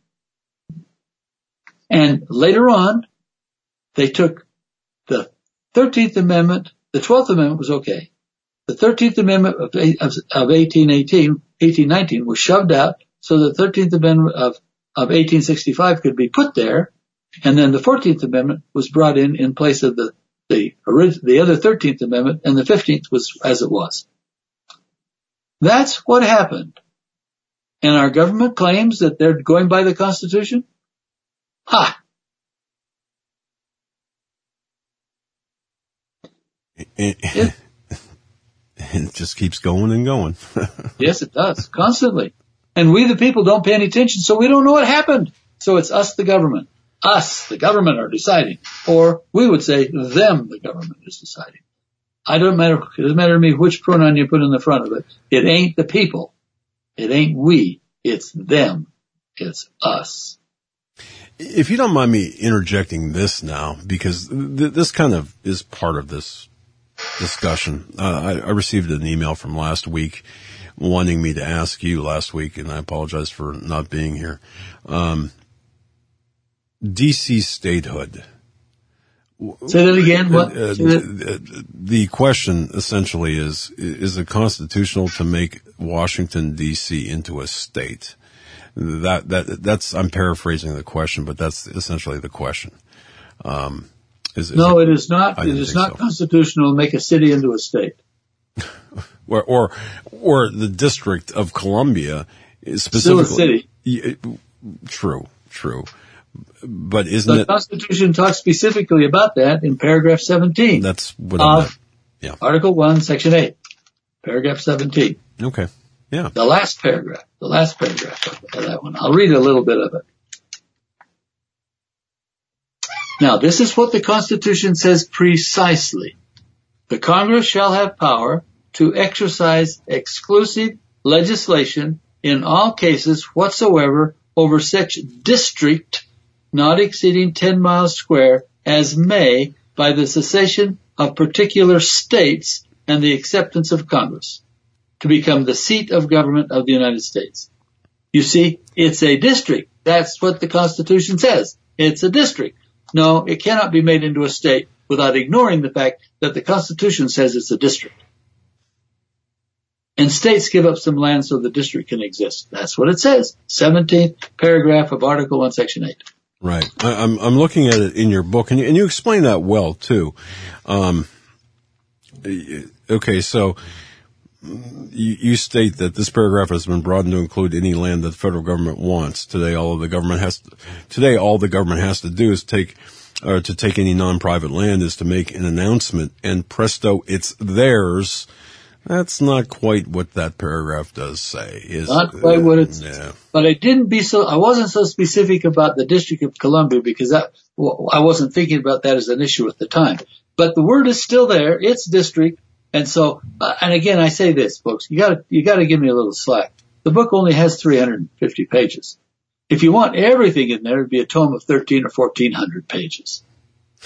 And later on, they took the 13th Amendment. The 12th Amendment was okay. The 13th Amendment of 1819 was shoved out so the 13th Amendment of 1865 could be put there. And then the 14th Amendment was brought in place of the other 13th Amendment, and the 15th was as it was. That's what happened. And our government claims that they're going by the Constitution? Ha! It just keeps going and going. Yes, it does. Constantly. And we, the people, don't pay any attention, so we don't know what happened. So it's us, the government. Us, the government, are deciding. Or we would say, them, the government, is deciding. It doesn't matter to me which pronoun you put in the front of it. It ain't the people. It ain't we. It's them. It's us. If you don't mind me interjecting this now, because this kind of is part of this discussion. I received an email from last week wanting me to ask you last week, and I apologize for not being here. DC statehood. Say that again. What? The question essentially is it constitutional to make Washington D.C. into a state? That's I'm paraphrasing the question, but that's essentially the question. No, it is not. It is not constitutional to make a city into a state. or the District of Columbia is specifically still a city. True. But isn't the Constitution talks specifically about that in paragraph 17. That's what I meant. Yeah. Article 1, Section 8, paragraph 17. Okay. Yeah. The last paragraph of that one. I'll read a little bit of it. Now, this is what the Constitution says precisely. The Congress shall have power to exercise exclusive legislation in all cases whatsoever over such district not exceeding 10 miles square as may, by the cessation of particular states and the acceptance of Congress, to become the seat of government of the United States. You see, it's a district. That's what the Constitution says. It's a district. No, it cannot be made into a state without ignoring the fact that the Constitution says it's a district. And states give up some land so the district can exist. That's what it says. 17th paragraph of Article 1, Section 8. Right. I'm looking at it in your book, and you explain that well, too. Okay, so you state that this paragraph has been broadened to include any land that the federal government wants. Today, all the government has to do is to take any non-private land is to make an announcement, and presto, it's theirs. That's not quite what that paragraph does say. Not quite what it says. Yeah. But I wasn't so specific about the District of Columbia because I wasn't thinking about that as an issue at the time. But the word is still there. It's district. And so, and again, I say this, folks, you gotta give me a little slack. The book only has 350 pages. If you want everything in there, it'd be a tome of 13 or 1400 pages.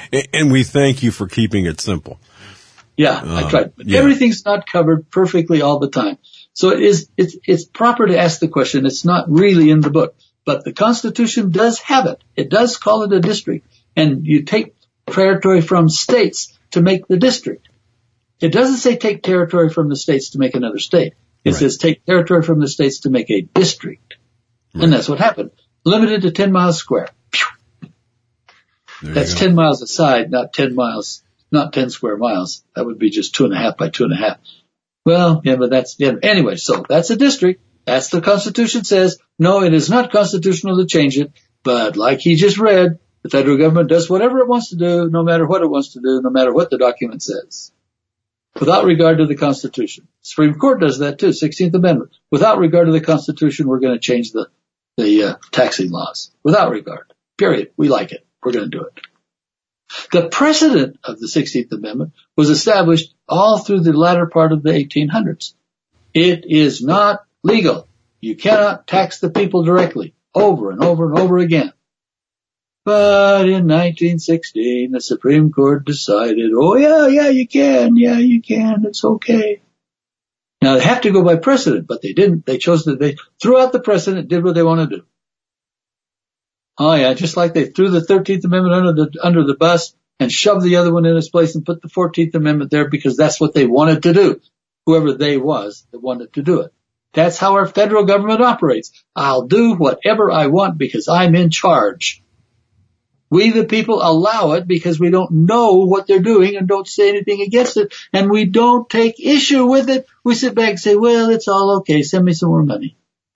And we thank you for keeping it simple. Yeah, I tried. But everything's not covered perfectly all the time. So it's proper to ask the question. It's not really in the book, but the Constitution does have it. It does call it a district, and you take territory from states to make the district. It doesn't say take territory from the states to make another state. It says take territory from the states to make a district. Right. And that's what happened. Limited to 10 miles square. That's 10 miles aside, not 10 miles, not 10 square miles. That would be just 2.5 by 2.5. Well, yeah, but that's, anyway, so that's a district. That's the Constitution says. No, it is not constitutional to change it. But like he just read, the federal government does whatever it wants to do, no matter what it wants to do, no matter what the document says. Without regard to the Constitution. Supreme Court does that too, 16th Amendment. Without regard to the Constitution, we're going to change the taxing laws. Without regard. Period. We like it. We're going to do it. The precedent of the 16th Amendment was established all through the latter part of the 1800s. It is not legal. You cannot tax the people directly, over and over and over again. But in 1916, the Supreme Court decided, oh yeah, you can. Yeah, you can. It's okay. Now they have to go by precedent, but they didn't. They threw out the precedent, did what they want to do. Oh yeah, just like they threw the 13th Amendment under the bus and shoved the other one in its place and put the 14th Amendment there because that's what they wanted to do. Whoever they was that wanted to do it. That's how our federal government operates. I'll do whatever I want because I'm in charge. We, the people, allow it because we don't know what they're doing and don't say anything against it, and we don't take issue with it. We sit back and say, well, it's all okay. Send me some more money.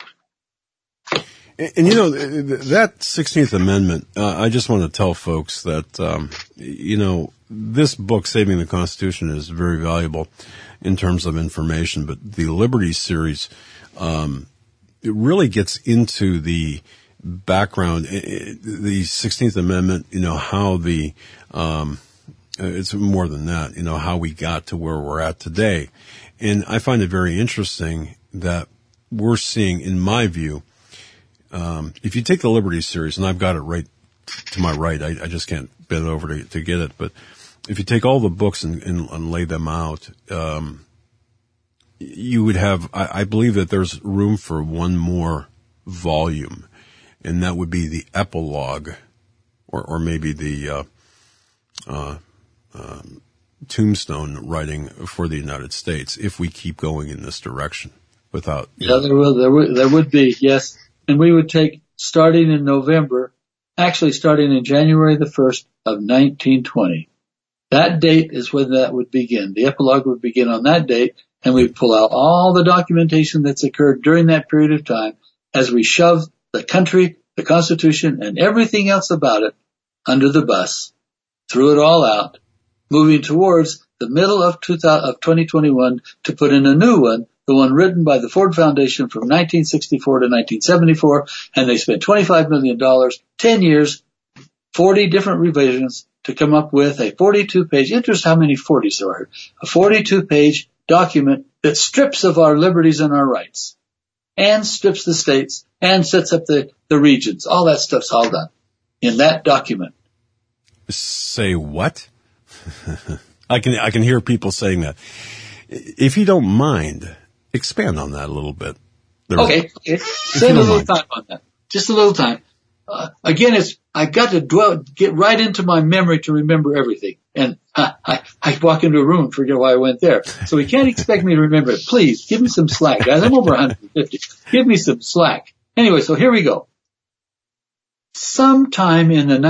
And you know, that 16th Amendment, I just want to tell folks that, you know, this book, Saving the Constitution, is very valuable in terms of information, but the Liberty series, it really gets into the background, the 16th Amendment, you know, how it's more than that, you know, how we got to where we're at today. And I find it very interesting that we're seeing, in my view, if you take the Liberty series, and I've got it right to my right, I just can't bend over to get it, but if you take all the books and lay them out, you would have, I believe that there's room for one more volume, and that would be the epilogue, or maybe the tombstone writing for the United States, if we keep going in this direction without. Yeah, there would be, yes. And we would take, starting in November, actually starting in January the 1st of 1920. That date is when that would begin. The epilogue would begin on that date, and we'd pull out all the documentation that's occurred during that period of time as we shove the country, the Constitution, and everything else about it under the bus, threw it all out, moving towards the middle of 2021 to put in a new one, the one written by the Ford Foundation from 1964 to 1974, and they spent $25 million, 10 years, 40 different revisions to come up with a 42-page, interest how many 40s there are, a 42-page document that strips of our liberties and our rights, and strips the states, and sets up the regions. All that stuff's all done in that document. Say what? I can hear people saying that. If you don't mind, expand on that a little bit. Okay. Spend a little time on that. Just a little time. Again, I got to get right into my memory to remember everything. And I walk into a room and forget why I went there. So he can't expect me to remember it. Please, give me some slack, guys. I'm over 150. Give me some slack. Anyway, so here we go. Sometime in the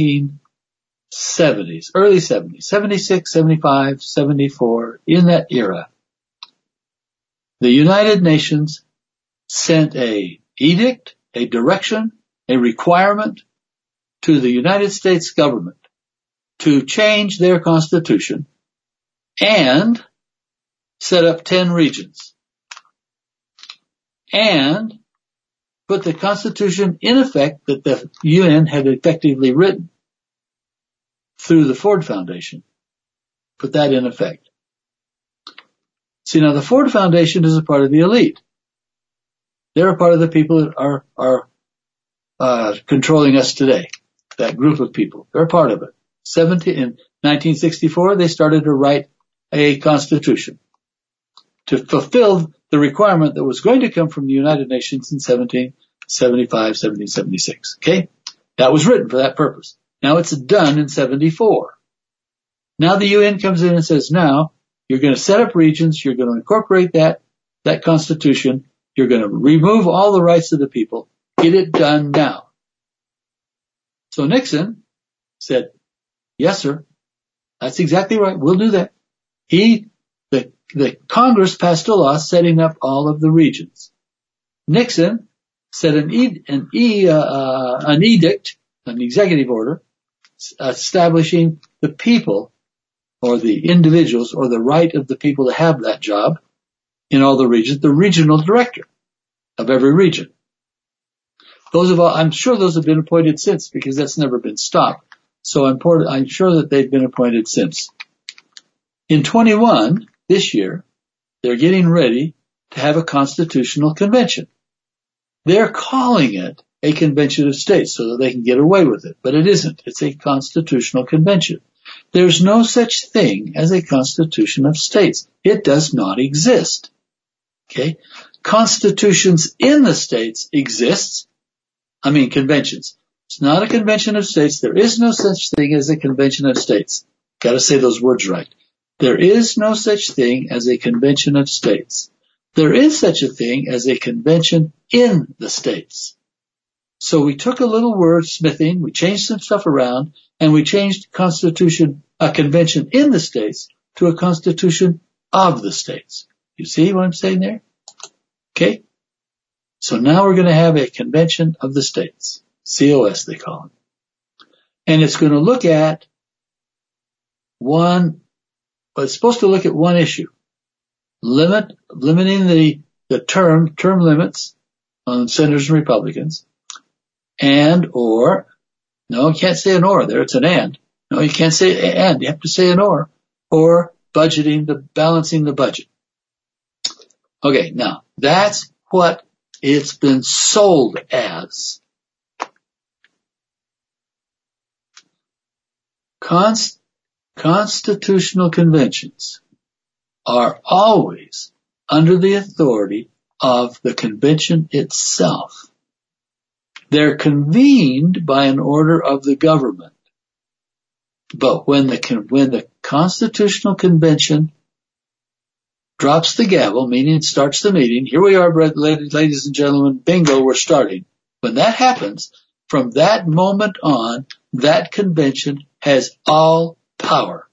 1970s, early 70s, 76, 75, 74, in that era, the United Nations sent a edict, a direction, a requirement to the United States government to change their constitution and set up 10 regions and put the constitution in effect that the UN had effectively written through the Ford Foundation. Put that in effect. See, now the Ford Foundation is a part of the elite. They're a part of the people that are controlling us today. That group of people. They're a part of it. In 1964, they started to write a constitution to fulfill the requirement that was going to come from the United Nations in 1775, 1776. Okay? That was written for that purpose. Now it's done in 74. Now the UN comes in and says, now you're going to set up regions, you're going to incorporate that constitution, you're going to remove all the rights of the people, get it done now. So Nixon said, yes, sir, that's exactly right, we'll do that. The Congress passed a law setting up all of the regions. Nixon set an edict, an executive order, establishing the people or the individuals or the right of the people to have that job in all the regions, the regional director of every region. I'm sure those have been appointed since because that's never been stopped. So I'm sure that they've been appointed since. In 21, this year, they're getting ready to have a constitutional convention. They're calling it a convention of states so that they can get away with it, but it isn't. It's a constitutional convention. There's no such thing as a constitution of states. It does not exist. Okay? Constitutions in the states conventions. It's not a convention of states. There is no such thing as a convention of states. Got to say those words right. There is no such thing as a convention of states. There is such a thing as a convention in the states. So we took a little wordsmithing, we changed some stuff around, and we changed a convention in the states to a constitution of the states. You see what I'm saying there? Okay? So now we're going to have a convention of the states. COS they call it. And it's going to look at it's supposed to look at one issue. Limiting the term limits on senators and Republicans. No, you can't say an or there, it's an and. No, you can't say and, you have to say an or balancing the budget. Okay, now, that's what it's been sold as. Constitutional conventions are always under the authority of the convention itself. They're convened by an order of the government. But when the Constitutional Convention drops the gavel, meaning starts the meeting, here we are, ladies and gentlemen, bingo, we're starting. When that happens, from that moment on, that convention has all power.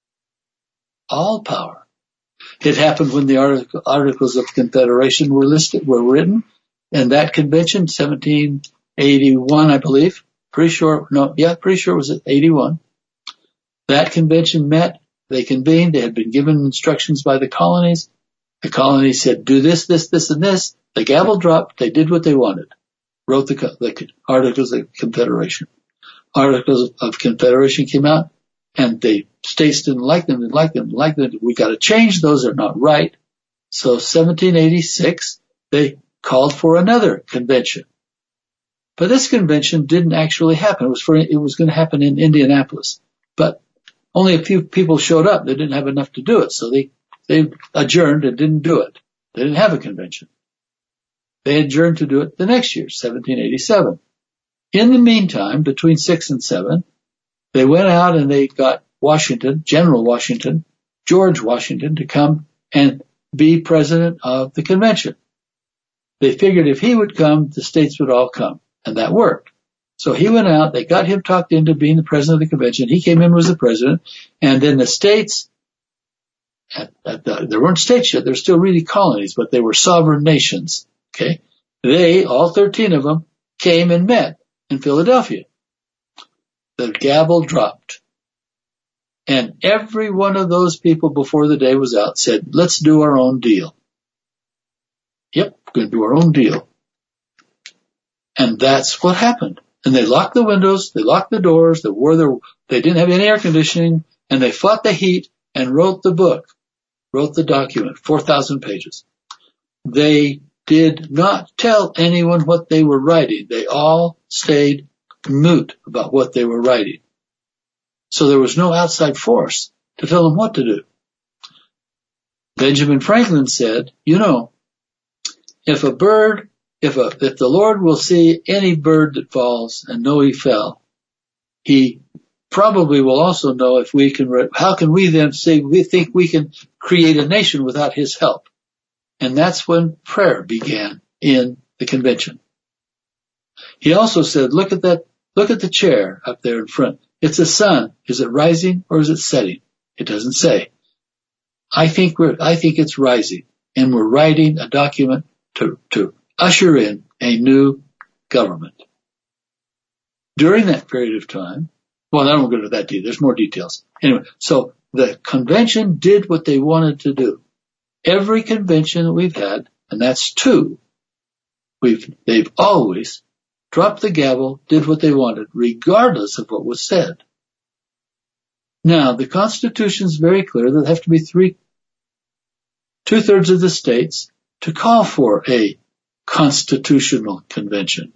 All power. It happened when the Articles of Confederation were written, and that convention, 1781, I believe, pretty sure it was 81. That convention met, they convened, they had been given instructions by the colonies. The colonies said, do this, this, this, and this. The gavel dropped, they did what they wanted. Wrote the Articles of Confederation. Articles of Confederation came out, and the states didn't like them. We got to change those. They're not right. So 1786, they called for another convention. But this convention didn't actually happen. It was going to happen in Indianapolis. But only a few people showed up. They didn't have enough to do it. So they adjourned and didn't do it. They didn't have a convention. They adjourned to do it the next year, 1787. In the meantime, between 6 and 7, they went out and they got General Washington, George Washington, to come and be president of the convention. They figured if he would come, the states would all come. And that worked. So he went out, they got him talked into being the president of the convention. He came in as the president, and then the states, there weren't states yet, they were still really colonies, but they were sovereign nations. Okay? They, all 13 of them, came and met in Philadelphia. The gavel dropped. And every one of those people before the day was out said, let's do our own deal. Yep, we're going to do our own deal. And that's what happened. And they locked the windows, they locked the doors, they didn't have any air conditioning, and they fought the heat and wrote the document, 4,000 pages. They did not tell anyone what they were writing. They all stayed mute about what they were writing. So there was no outside force to tell them what to do. Benjamin Franklin said, if the Lord will see any bird that falls and know he fell, he probably will also know how can we then say we think we can create a nation without his help? And that's when prayer began in the convention. He also said, look at the chair up there in front. It's the sun. Is it rising or is it setting? It doesn't say. I think it's rising, and we're writing a document to usher in a new government. During that period of time, well, I don't go into that detail. There's more details. Anyway, so the convention did what they wanted to do. Every convention that we've had, and that's 2, they've always dropped the gavel, did what they wanted, regardless of what was said. Now, the Constitution is very clear that there have to be 2/3 of the states to call for a constitutional convention.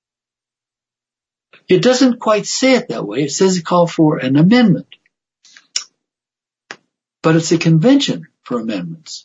It doesn't quite say it that way. It says it call for an amendment. But it's a convention for amendments.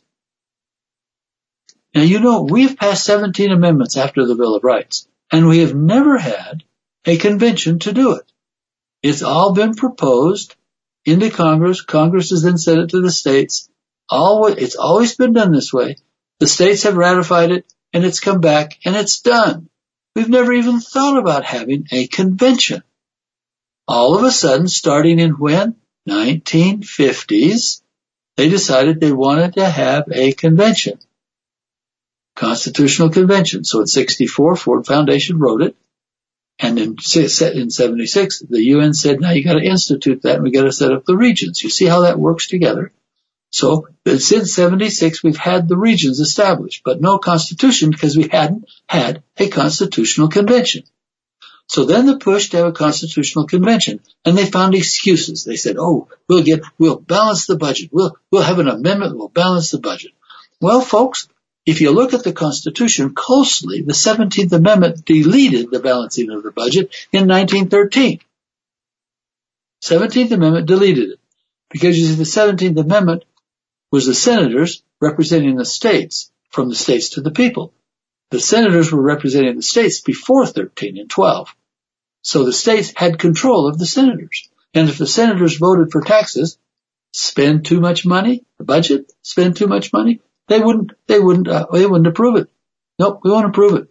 Now, we've passed 17 amendments after the Bill of Rights, and we have never had a convention to do it. It's all been proposed into Congress. Congress has then sent it to the states. It's always been done this way. The states have ratified it, and it's come back, and it's done. We've never even thought about having a convention. All of a sudden, starting in when? 1950s, they decided they wanted to have a convention. Constitutional Convention. So in 64, Ford Foundation wrote it. And in 76, the UN said, now you got to institute that and we got to set up the regions. You see how that works together? So since 76, we've had the regions established, but no constitution because we hadn't had a constitutional convention. So then the push to have a constitutional convention, and they found excuses. They said, we'll balance the budget. We'll have an amendment. We'll balance the budget. Well, folks, if you look at the Constitution closely, the 17th Amendment deleted the balancing of the budget in 1913. 17th Amendment deleted it because you see the 17th Amendment was the senators representing the states, from the states to the people. The senators were representing the states before 13 and 12. So the states had control of the senators. And if the senators voted for taxes, spend too much money, the budget, spend too much money, they wouldn't approve it. Nope, we won't approve it.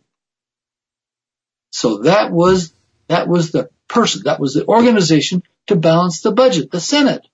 So that was the person, that was the organization to balance the budget, the Senate.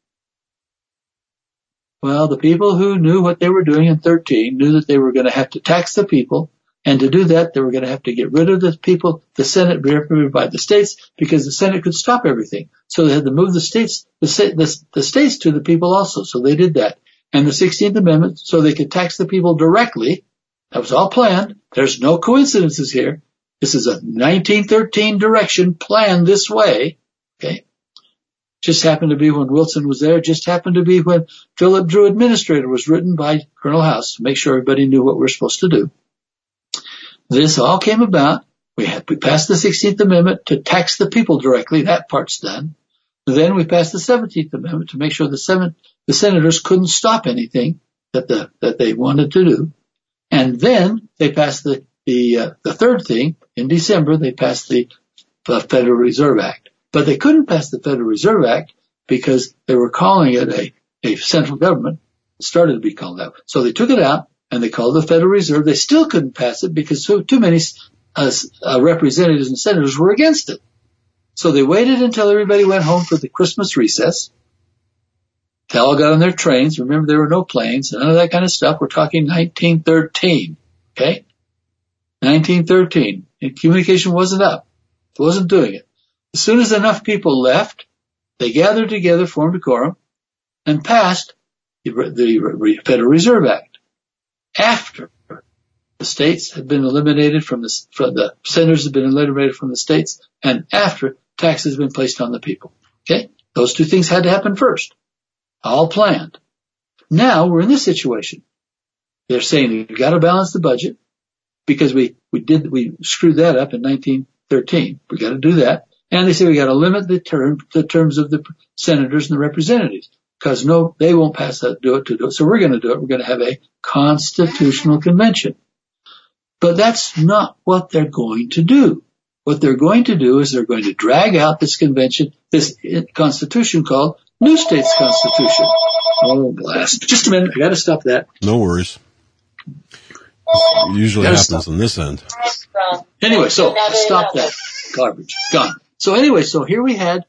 Well, the people who knew what they were doing in 13 knew that they were going to have to tax the people, and to do that, they were going to have to get rid of the people, the Senate represented by the states, because the Senate could stop everything. So they had to move the states to the people also. So they did that. And the 16th Amendment, so they could tax the people directly. That was all planned. There's no coincidences here. This is a 1913 direction planned this way. Okay. Just happened to be when Wilson was there. Just happened to be when Philip Drew Administrator was written by Colonel House to make sure everybody knew what we're supposed to do. This all came about. We passed the 16th Amendment to tax the people directly. That part's done. Then we passed the 17th Amendment to make sure the senators couldn't stop anything that they wanted to do. And then they passed the third thing in December. They passed the Federal Reserve Act, but they couldn't pass the Federal Reserve Act because they were calling it a central government. It started to be called that. So they took it out and they called it the Federal Reserve. They still couldn't pass it because too many representatives and senators were against it. So they waited until everybody went home for the Christmas recess. They all got on their trains. Remember, there were no planes, none of that kind of stuff. We're talking 1913, okay? 1913. And communication wasn't up. It wasn't doing it. As soon as enough people left, they gathered together, formed a quorum, and passed the Federal Reserve Act. After the states had been eliminated from the senators had been eliminated from the states, and after taxes had been placed on the people. Okay? Those two things had to happen first. All planned. Now we're in this situation. They're saying we've got to balance the budget because we screwed that up in 1913. We got to do that. And they say we got to limit the terms of the senators and the representatives, because they won't pass that, do it. So we're going to do it. We're going to have a constitutional convention. But that's not what they're going to do. What they're going to do is they're going to drag out this convention, this constitution called New States Constitution. Oh, blast. Just a minute. I got to stop that. No worries. It usually happens on this end. Anyway, so stop that garbage. Gone. So anyway, so here we have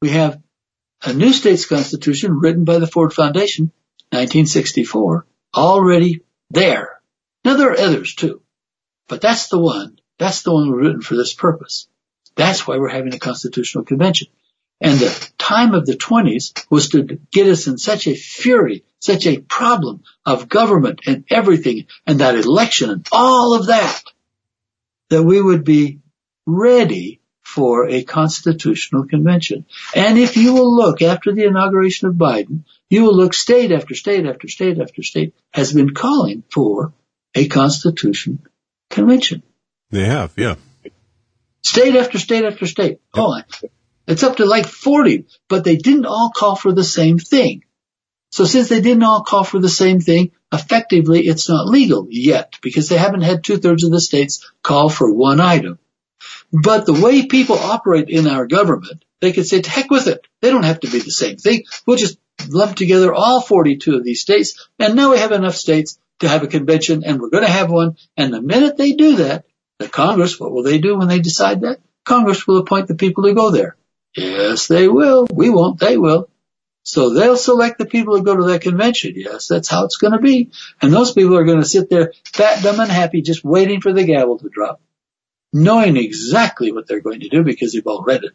a New States Constitution written by the Ford Foundation, 1964, already there. Now there are others too, but that's the one written for this purpose. That's why we're having a constitutional convention. And the time of the 20s was to get us in such a fury, such a problem of government and everything, and that election and all of that we would be ready for a constitutional convention. And if you will look after the inauguration of Biden, you will look state after state after state after state has been calling for a constitution convention. They have, yeah. State after state after state. Oh, it's up to like 40, but they didn't all call for the same thing. So since they didn't all call for the same thing, effectively it's not legal yet, because they haven't had 2/3 of the states call for one item. But the way people operate in our government, they could say, to heck with it. They don't have to be the same thing. We'll just lump together all 42 of these states, and now we have enough states to have a convention, and we're going to have one. And the minute they do that, the Congress, what will they do when they decide that? Congress will appoint the people to go there. Yes, they will. We won't. They will. So they'll select the people who go to that convention. Yes, that's how it's going to be. And those people are going to sit there fat, dumb, and happy, just waiting for the gavel to drop, knowing exactly what they're going to do because they've all read it.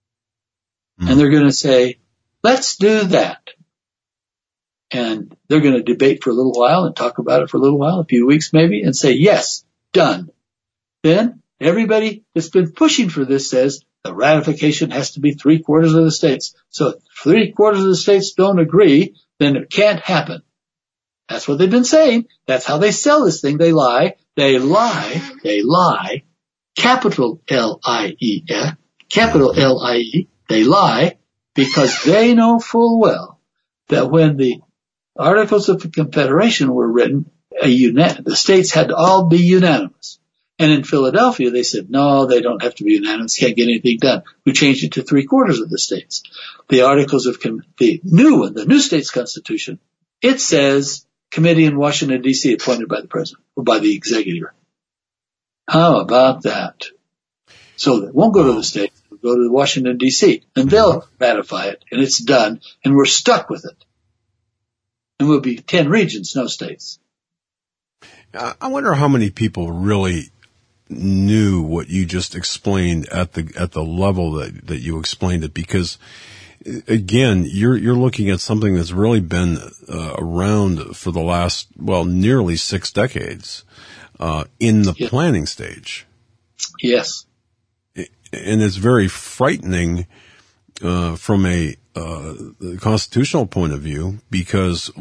And they're going to say, let's do that. And they're going to debate for a little while and talk about it for a little while, a few weeks maybe, and say, yes, done. Then everybody that's been pushing for this says the ratification has to be 3/4 of the states. So if 3/4 of the states don't agree, then it can't happen. That's what they've been saying. That's how they sell this thing. They lie. They lie. Capital L-I-E, capital L-I-E. They lie because they know full well that when the Articles of Confederation were written, the states had to all be unanimous. And in Philadelphia, they said, no, they don't have to be unanimous, can't get anything done. We changed it to 3/4 of the states. The Articles of the New States Constitution, it says committee in Washington, D.C. appointed by the president or by the executive. How about that? So it won't go to the states, it'll go to Washington, D.C., and they'll ratify it, and it's done, and we're stuck with it. And we'll be 10 regions, no states. I wonder how many people really knew what you just explained at the level that you explained it, because again, you're looking at something that's really been around for the last, nearly 6 decades in the planning stage. Yes. And it's very frightening from a constitutional point of view, because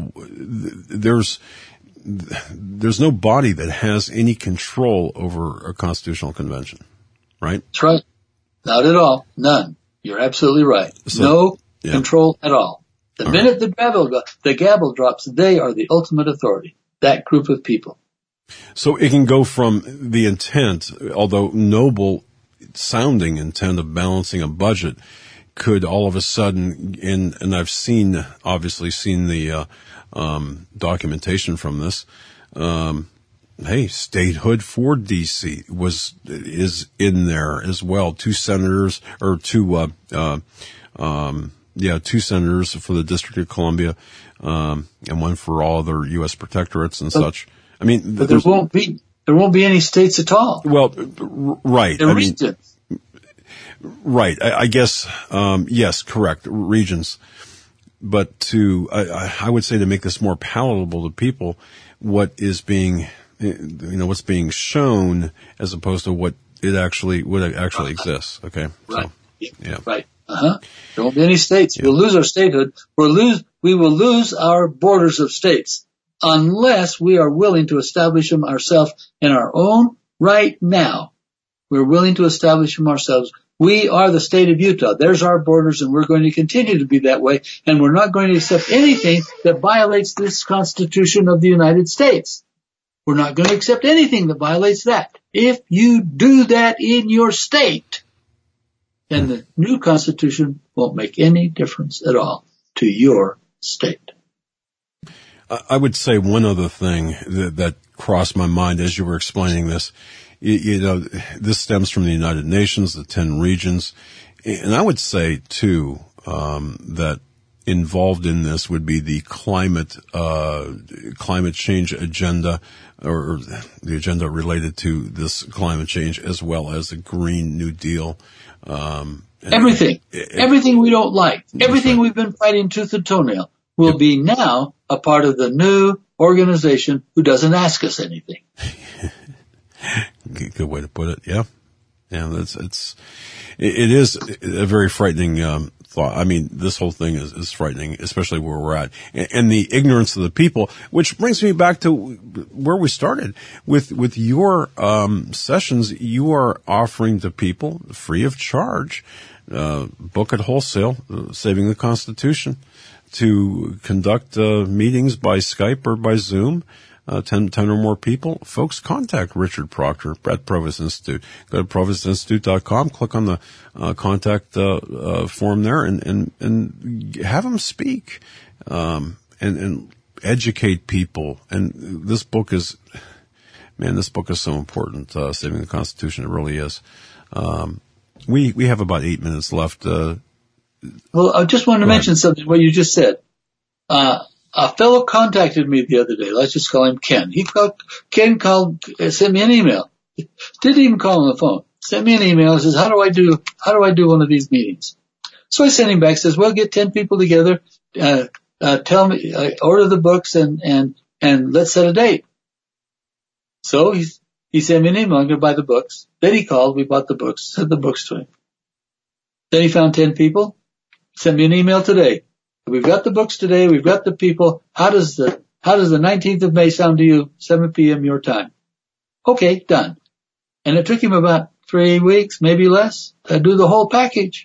there's no body that has any control over a constitutional convention, right? That's right. Not at all. None. You're absolutely right. So, no control at all. The minute the gavel drops, they are the ultimate authority, that group of people. So it can go from the intent, although noble sounding intent of balancing a budget, could all of a sudden, and I've obviously seen the documentation from this. Statehood for D.C. is in there as well. 2 senators or two senators for the District of Columbia, and one for all other U.S. protectorates and such. I mean, but there won't be any states at all. Well, right. Regions. Right. I guess, yes, correct. Regions. But I would say, to make this more palatable to people, what's being shown as opposed to what actually exists. Okay. Right. So, yeah. Right. There won't be any states. Yeah. We'll lose our statehood. We will lose our borders of states unless we are willing to establish them ourselves in our own right now. We're willing to establish them ourselves We are the state of Utah. There's our borders, and we're going to continue to be that way. And we're not going to accept anything that violates this Constitution of the United States. We're not going to accept anything that violates that. If you do that in your state, then the new Constitution won't make any difference at all to your state. I would say one other thing that crossed my mind as you were explaining this. This stems from the United Nations, the 10 regions. And I would say, too, that involved in this would be the climate change agenda, or the agenda related to this climate change, as well as the Green New Deal. Everything we don't like, everything we've been fighting tooth and toenail will be now a part of the new organization who doesn't ask us anything. Good way to put it. Yeah. It is a very frightening, thought. I mean, this whole thing is frightening, especially where we're at, and the ignorance of the people, which brings me back to where we started with your, sessions. You are offering to people free of charge, book at wholesale, Saving the Constitution, to conduct, meetings by Skype or by Zoom. 10 or more people, folks, contact Richard Proctor at Provost Institute. Go to provostinstitute.com, click on the contact form there, and have them speak, and educate people. And this book is so important. Saving the Constitution, it really is. We have about 8 minutes left. Well, I just wanted to mention something. What you just said. A fellow contacted me the other day. Let's just call him Ken. Ken sent me an email. Didn't even call on the phone. Sent me an email and says, how do I do one of these meetings? So I sent him back, says, well, get 10 people together, tell me, order the books and let's set a date. So he sent me an email. I'm going to buy the books. Then he called. We bought the books, sent the books to him. Then he found 10 people, sent me an email today. We've got the books today. We've got the people. How does the 19th of May sound to you? 7 p.m. your time. Okay, done. And it took him about 3 weeks, maybe less, to do the whole package.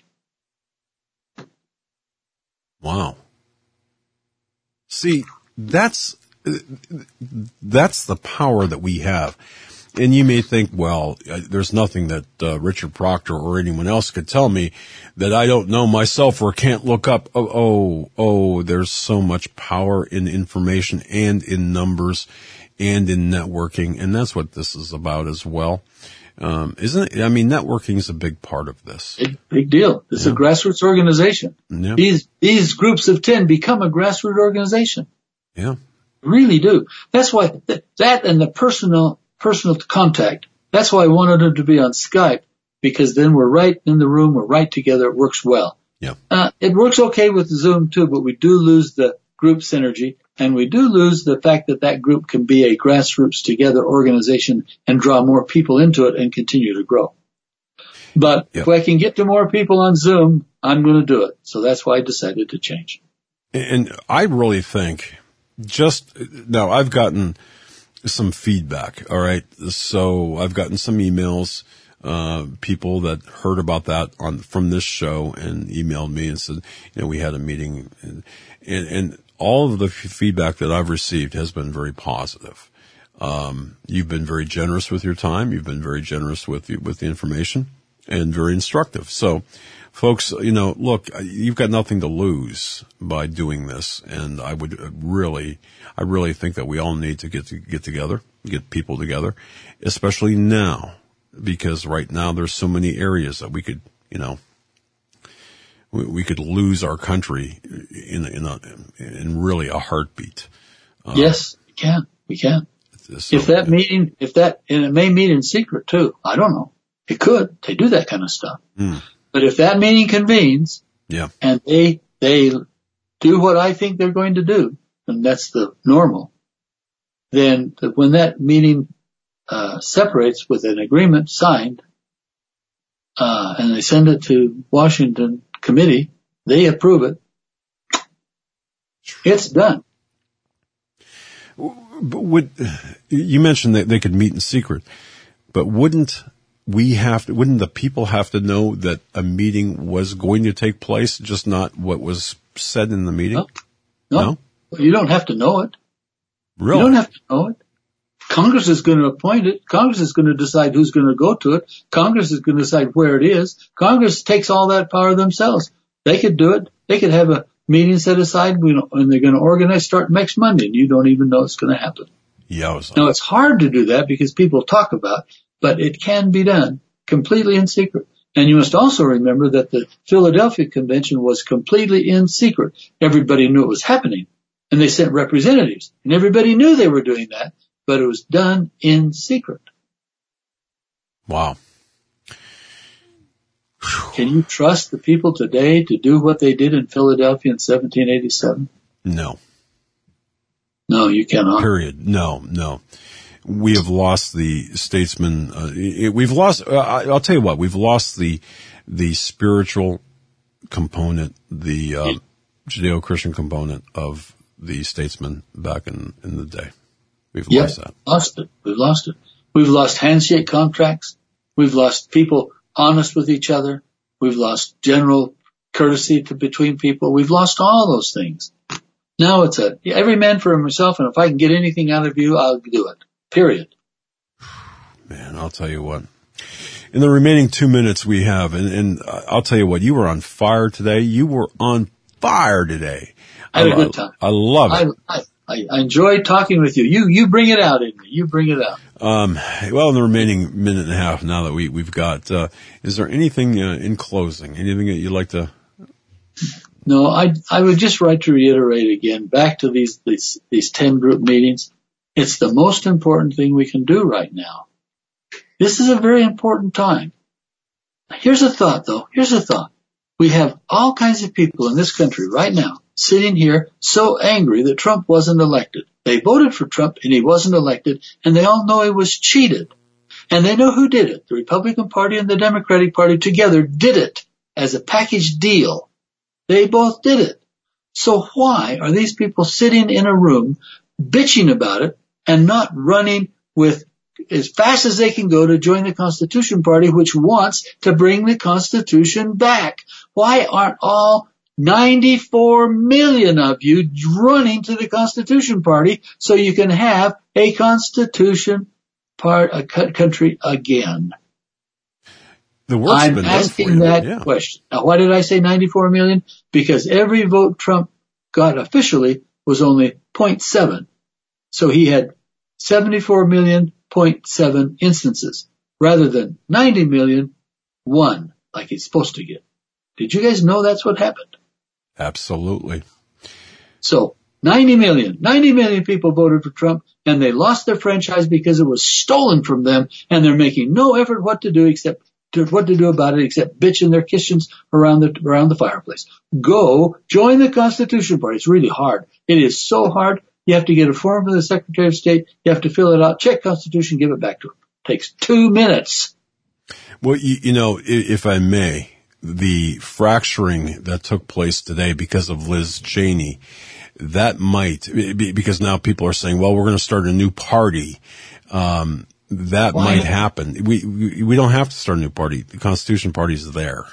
Wow. See, that's the power that we have. And you may think, well, there's nothing that Richard Proctor or anyone else could tell me that I don't know myself or can't look up. Oh, there's so much power in information and in numbers and in networking. And that's what this is about as well. Isn't it? I mean, networking is a big part of this. Big deal. It's a grassroots organization. Yeah. These groups of 10 become a grassroots organization. Yeah. Really do. That's why that and the personal contact. That's why I wanted them to be on Skype, because then we're right in the room, we're right together, it works well. Yeah. It works okay with Zoom too, but we do lose the group synergy, and we do lose the fact that group can be a grassroots together organization and draw more people into it and continue to grow. But if I can get to more people on Zoom, I'm going to do it. So that's why I decided to change. And I really think now I've gotten some feedback. All right. So I've gotten some emails, people that heard about that from this show and emailed me and said, we had a meeting, and all of the feedback that I've received has been very positive. You've been very generous with your time. You've been very generous with the information and very instructive. So folks, look, you've got nothing to lose by doing this. And I really think that we all need to get together, get people together, especially now, because right now there's so many areas that we could, we could lose our country in really a heartbeat. Yes, we can. So, and it may meet in secret too. I don't know. It could. They do that kind of stuff. But if that meeting convenes, and they do what I think they're going to do, and that's the normal, then when that meeting separates with an agreement signed, and they send it to Washington committee, they approve it, it's done. But you mentioned that they could meet in secret, but wouldn't wouldn't the people have to know that a meeting was going to take place, just not what was said in the meeting? No. You don't have to know it. Really? You don't have to know it. Congress is going to appoint it. Congress is going to decide who's going to go to it. Congress is going to decide where it is. Congress takes all that power themselves. They could do it. They could have a meeting set aside, and they're going to organize start next Monday, and you don't even know it's going to happen. Yeah. Now, it's hard to do that because people talk about, but it can be done completely in secret. And you must also remember that the Philadelphia Convention was completely in secret. Everybody knew it was happening, and they sent representatives, and everybody knew they were doing that, but it was done in secret. Wow. Can you trust the people today to do what they did in Philadelphia in 1787? No. No, you cannot. Period. No. We have lost the statesman. We've lost. I'll tell you what. We've lost the spiritual component, the Judeo-Christian component of the statesman back in the day. We've lost that. We've lost it. We've lost handshake contracts. We've lost people honest with each other. We've lost general courtesy between people. We've lost all those things. Now it's every man for himself, and if I can get anything out of you, I'll do it. Period. Man, I'll tell you what. In the remaining 2 minutes we have, and I'll tell you what, you were on fire today. You were on fire today. I had a good time. I love it. I enjoyed talking with you. You bring it out in me. You bring it out. Well, in the remaining minute and a half now that we've got, is there anything in closing? Anything that you'd like to? No, I would just like to reiterate again, back to these 10 group meetings. It's the most important thing we can do right now. This is a very important time. Here's a thought, though. Here's a thought. We have all kinds of people in this country right now sitting here so angry that Trump wasn't elected. They voted for Trump and he wasn't elected, and they all know he was cheated. And they know who did it. The Republican Party and the Democratic Party together did it as a package deal. They both did it. So why are these people sitting in a room bitching about it and not running with as fast as they can go to join the Constitution Party, which wants to bring the Constitution back? Why aren't all 94 million of you running to the Constitution Party so you can have a Constitution country again? I'm asking that question. Now, why did I say 94 million? Because every vote Trump got officially was only 0.7. So he had 74 million, 0.7 instances rather than 90 million, 1, like he's supposed to get. Did you guys know that's what happened? Absolutely. So 90 million people voted for Trump, and they lost their franchise because it was stolen from them, and they're making no effort what to do about it except bitch in their kitchens around the fireplace. Go join the Constitution Party. It's really hard. It is so hard. You have to get a form from the Secretary of State. You have to fill it out, check Constitution, give it back to him. It takes 2 minutes. Well, you know, if I may, the fracturing that took place today because of Liz Cheney, that might, because now people are saying, well, we're going to start a new party. That might happen. We don't have to start a new party. The Constitution Party is there.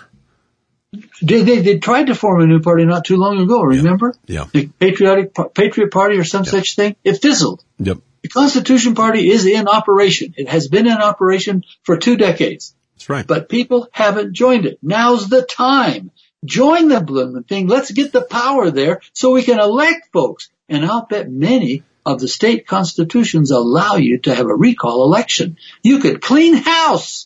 They tried to form a new party not too long ago, remember? Yeah. The Patriot Party or some such thing. It fizzled. Yep. The Constitution Party is in operation. It has been in operation for 2 decades. That's right. But people haven't joined it. Now's the time. Join the blooming thing. Let's get the power there so we can elect folks. And I'll bet many of the state constitutions allow you to have a recall election. You could clean house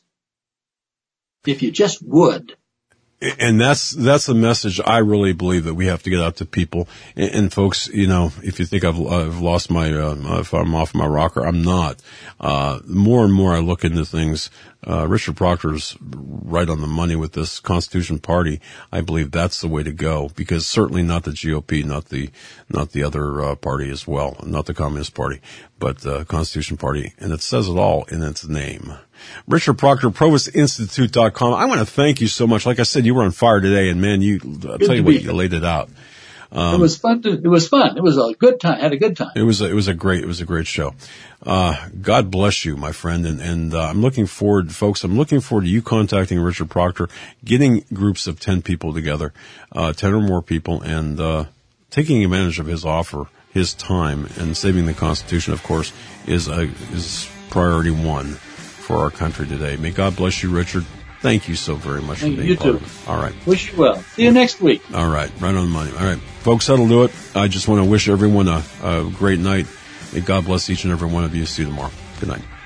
if you just would. And that's the message I really believe that we have to get out to people. And folks, you know, if you think I've lost my, if I'm off my rocker, I'm not. More and more I look into things. Richard Proctor's right on the money with this Constitution Party. I believe that's the way to go, because certainly not the GOP, not the other party as well, not the Communist Party, but the Constitution Party. And it says it all in its name. Richard Proctor, ProvostInstitute.com. I want to thank you so much. Like I said, you were on fire today, and man, I'll tell you what, you laid it out. It was fun. It was fun. It was a good time. Had a good time. It was a great show. God bless you, my friend. And I'm looking forward, folks, to you contacting Richard Proctor, getting groups of 10 people together, 10 or more people, and, taking advantage of his offer, his time, and saving the Constitution, of course, is priority one for our country today. May God bless you, Richard. Thank you so very much for being part of it. All right. Wish you well. See you next week. All right. Right on the money. All right. Folks, that'll do it. I just want to wish everyone a great night. May God bless each and every one of you. See you tomorrow. Good night.